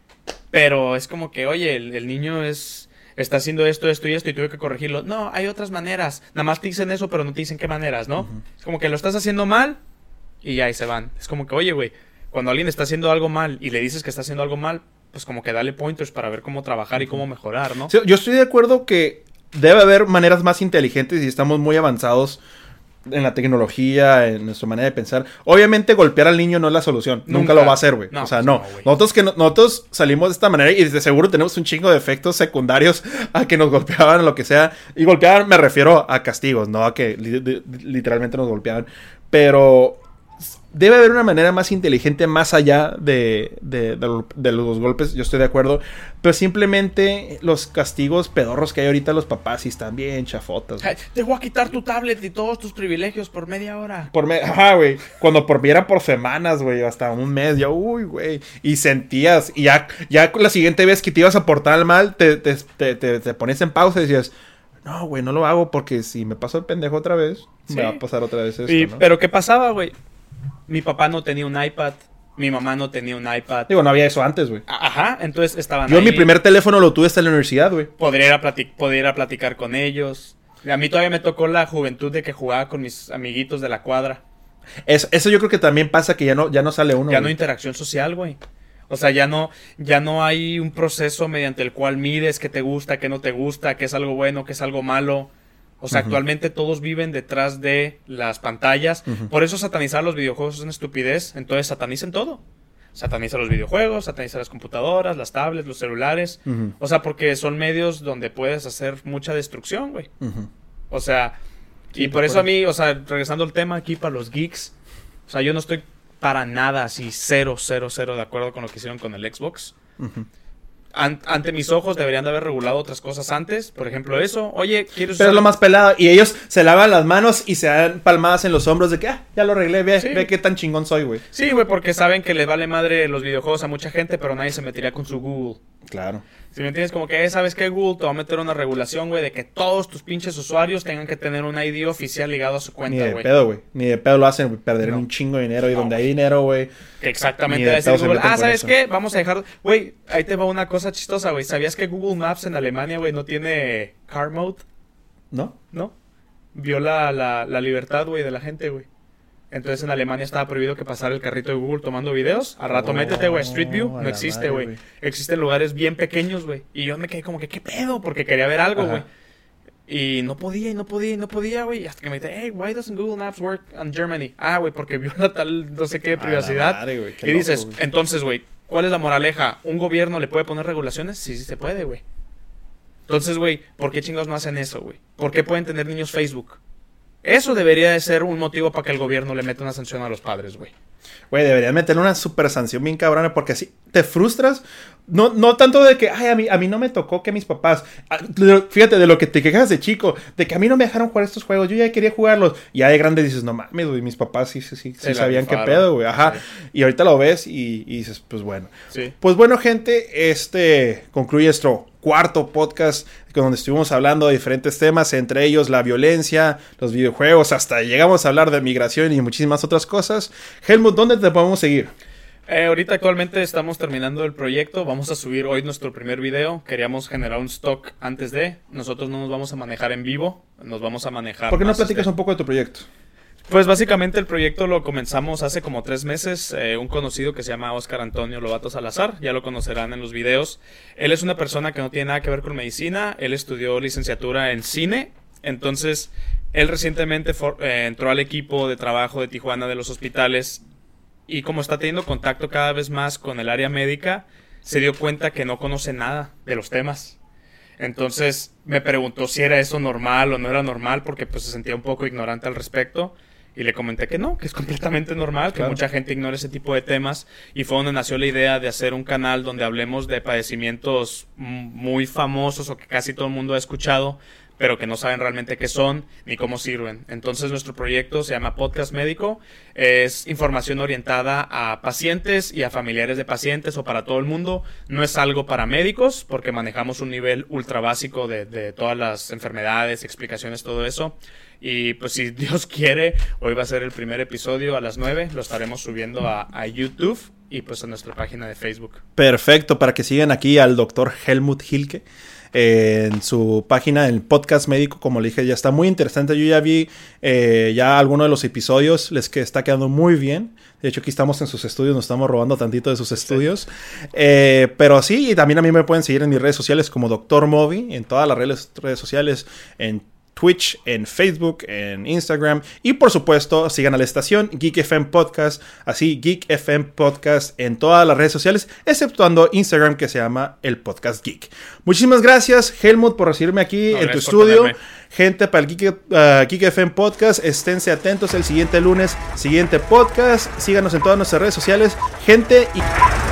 Pero es como que, oye, el, el niño es... está haciendo esto, esto y esto y tuve que corregirlo. No, hay otras maneras. Nada más te dicen eso, pero no te dicen qué maneras, ¿no? Uh-huh. Es como que lo estás haciendo mal... Y ahí se van. Es como que, oye, güey, cuando alguien está haciendo algo mal y le dices que está haciendo algo mal, pues como que dale pointers para ver cómo trabajar y cómo mejorar, ¿no? Sí, yo estoy de acuerdo que debe haber maneras más inteligentes y estamos muy avanzados en la tecnología, en nuestra manera de pensar. Obviamente golpear al niño no es la solución. Nunca, Nunca lo va a hacer, güey. No, o sea, no. no nosotros que no, nosotros salimos de esta manera y de seguro tenemos un chingo de efectos secundarios a que nos golpeaban o lo que sea. Y golpeaban me refiero a castigos, no a que li- li- literalmente nos golpeaban. Pero... debe haber una manera más inteligente más allá de, de, de, de los golpes, yo estoy de acuerdo, pero simplemente los castigos pedorros que hay ahorita los papás sí están bien chafotas. Ay, te voy a quitar tu tablet y todos tus privilegios por media hora. Por me Ajá, güey. Cuando por mí era por semanas, güey, hasta un mes, ya, uy, güey. Y sentías, y ya, ya la siguiente vez que te ibas a portar mal, te, te, te, te, te pones en pausa y decías... No, güey, no lo hago porque si me paso el pendejo otra vez, sí. me va a pasar otra vez esto, y, ¿no? Pero ¿qué pasaba, güey? Mi papá no tenía un iPad, mi mamá no tenía un iPad. Digo, no había eso antes, güey. Ajá, entonces estaban Yo ahí. mi primer teléfono lo tuve hasta en la universidad, güey. Podría ir, a platic- podría ir a platicar con ellos. A mí todavía me tocó la juventud de que jugaba con mis amiguitos de la cuadra. Es, eso yo creo que también pasa que ya no, ya no sale uno. Ya güey. no hay interacción social, güey. O sea, ya no, ya no hay un proceso mediante el cual mides qué te gusta, qué no te gusta, qué es algo bueno, qué es algo malo. O sea, uh-huh. actualmente todos viven detrás de las pantallas. Uh-huh. Por eso satanizar los videojuegos es una estupidez. Entonces satanicen todo. Sataniza los videojuegos, sataniza las computadoras, las tablets, los celulares. Uh-huh. O sea, porque son medios donde puedes hacer mucha destrucción, güey. Uh-huh. O sea, Sí, y por eso a mí, o sea, regresando al tema aquí para los geeks, o sea, yo no estoy para nada así, cero, cero, cero de acuerdo con lo que hicieron con el Xbox. Uh-huh. An- ante mis ojos deberían de haber regulado otras cosas antes. Por ejemplo, eso. Oye, ¿quieres usar? Pero es lo más pelado. Y ellos se lavan las manos y se dan palmadas en los hombros de que, ah, ya lo arreglé. Ve, sí. ve qué tan chingón soy, güey. Sí, güey, porque saben que les vale madre los videojuegos a mucha gente, pero nadie se metería con su Google. Claro. Si me entiendes, como que, ¿sabes qué? Google te va a meter una regulación, güey, de que todos tus pinches usuarios tengan que tener un I D oficial ligado a su cuenta, güey. Ni de wey. pedo, güey. Ni de pedo lo hacen, güey. Perder no. un chingo de dinero. Y no, donde hay dinero, güey. Que exactamente. Decir Google, ah, ¿sabes qué? Vamos a dejar... Güey, ahí te va una cosa chistosa, güey. ¿Sabías que Google Maps en Alemania, güey, no tiene car mode? ¿No? ¿No? Viola la, la libertad, güey, de la gente, güey. Entonces en Alemania estaba prohibido que pasara el carrito de Google tomando videos. Al rato oh, métete, güey, Street View. No existe, güey. Existen lugares bien pequeños, güey. Y yo me quedé como que, ¿qué pedo? Porque quería ver algo, güey. Y no podía, y no podía, y no podía, güey. Hasta que me dije, hey, why doesn't Google Maps work in Germany? Ah, güey, porque viola tal no sé qué de privacidad. Madre, güey, y dices, loco, entonces, güey, ¿cuál es la moraleja? ¿Un gobierno le puede poner regulaciones? Sí, sí se puede, güey. Entonces, güey, ¿por qué chingados no hacen eso, güey? ¿Por qué pueden tener niños Facebook? Eso debería de ser un motivo para que el gobierno le meta una sanción a los padres, güey. Güey, deberían meterle una super sanción bien cabrona, porque así te frustras. No, no tanto de que, ay, a mí, a mí no me tocó que mis papás... Fíjate, de lo que te quejas de chico, de que a mí no me dejaron jugar estos juegos, yo ya quería jugarlos. Y ya de grande dices, no mames, güey, mis papás sí, sí, sí, sí sabían qué pedo, güey. Ajá. Sí. Y ahorita lo ves y, y dices, pues bueno. Sí. Pues bueno, gente, este concluye nuestro cuarto podcast donde estuvimos hablando de diferentes temas, entre ellos la violencia, los videojuegos, hasta llegamos a hablar de migración y muchísimas otras cosas. Helmut, ¿dónde te podemos seguir? Eh, ahorita actualmente estamos terminando el proyecto, vamos a subir hoy nuestro primer video, queríamos generar un stock antes de, nosotros no nos vamos a manejar en vivo, nos vamos a manejar... ¿Por qué no platicas este... un poco de tu proyecto? Pues básicamente el proyecto lo comenzamos hace como tres meses, eh, un conocido que se llama Oscar Antonio Lobato Salazar, ya lo conocerán en los videos. Él es una persona que no tiene nada que ver con medicina, él estudió licenciatura en cine, entonces él recientemente for, eh, entró al equipo de trabajo de Tijuana de los hospitales y como está teniendo contacto cada vez más con el área médica, se dio cuenta que no conoce nada de los temas. Entonces me preguntó si era eso normal o no era normal porque pues se sentía un poco ignorante al respecto. Y le comenté que no, que es completamente normal, que claro. mucha gente ignora ese tipo de temas. Y fue donde nació la idea de hacer un canal donde hablemos de padecimientos muy famosos o que casi todo el mundo ha escuchado, pero que no saben realmente qué son ni cómo sirven. Entonces nuestro proyecto se llama Podcast Médico. Es información orientada a pacientes y a familiares de pacientes o para todo el mundo. No es algo para médicos porque manejamos un nivel ultra básico de, de todas las enfermedades, explicaciones, todo eso. Y pues si Dios quiere, hoy va a ser el primer episodio a las nueve. Lo estaremos subiendo a, a YouTube y pues a nuestra página de Facebook. Perfecto, para que sigan aquí al doctor Helmut Hilke. Eh, en su página, el podcast médico, como le dije, ya está muy interesante. Yo ya vi eh, ya algunos de los episodios, les que está quedando muy bien. De hecho, aquí estamos en sus estudios, nos estamos robando tantito de sus estudios. Sí. Eh, pero sí, y también a mí me pueden seguir en mis redes sociales como doctor Moby, en todas las redes, redes sociales, en Twitch, en Facebook, en Instagram y por supuesto sigan a la estación Geek F M Podcast, así Geek F M Podcast en todas las redes sociales, exceptuando Instagram que se llama el Podcast Geek. Muchísimas gracias Helmut por recibirme aquí no, en tu estudio. Tenerme. Gente, para el Geek, uh, Geek F M Podcast, esténse atentos el siguiente lunes, siguiente podcast, síganos en todas nuestras redes sociales, gente y...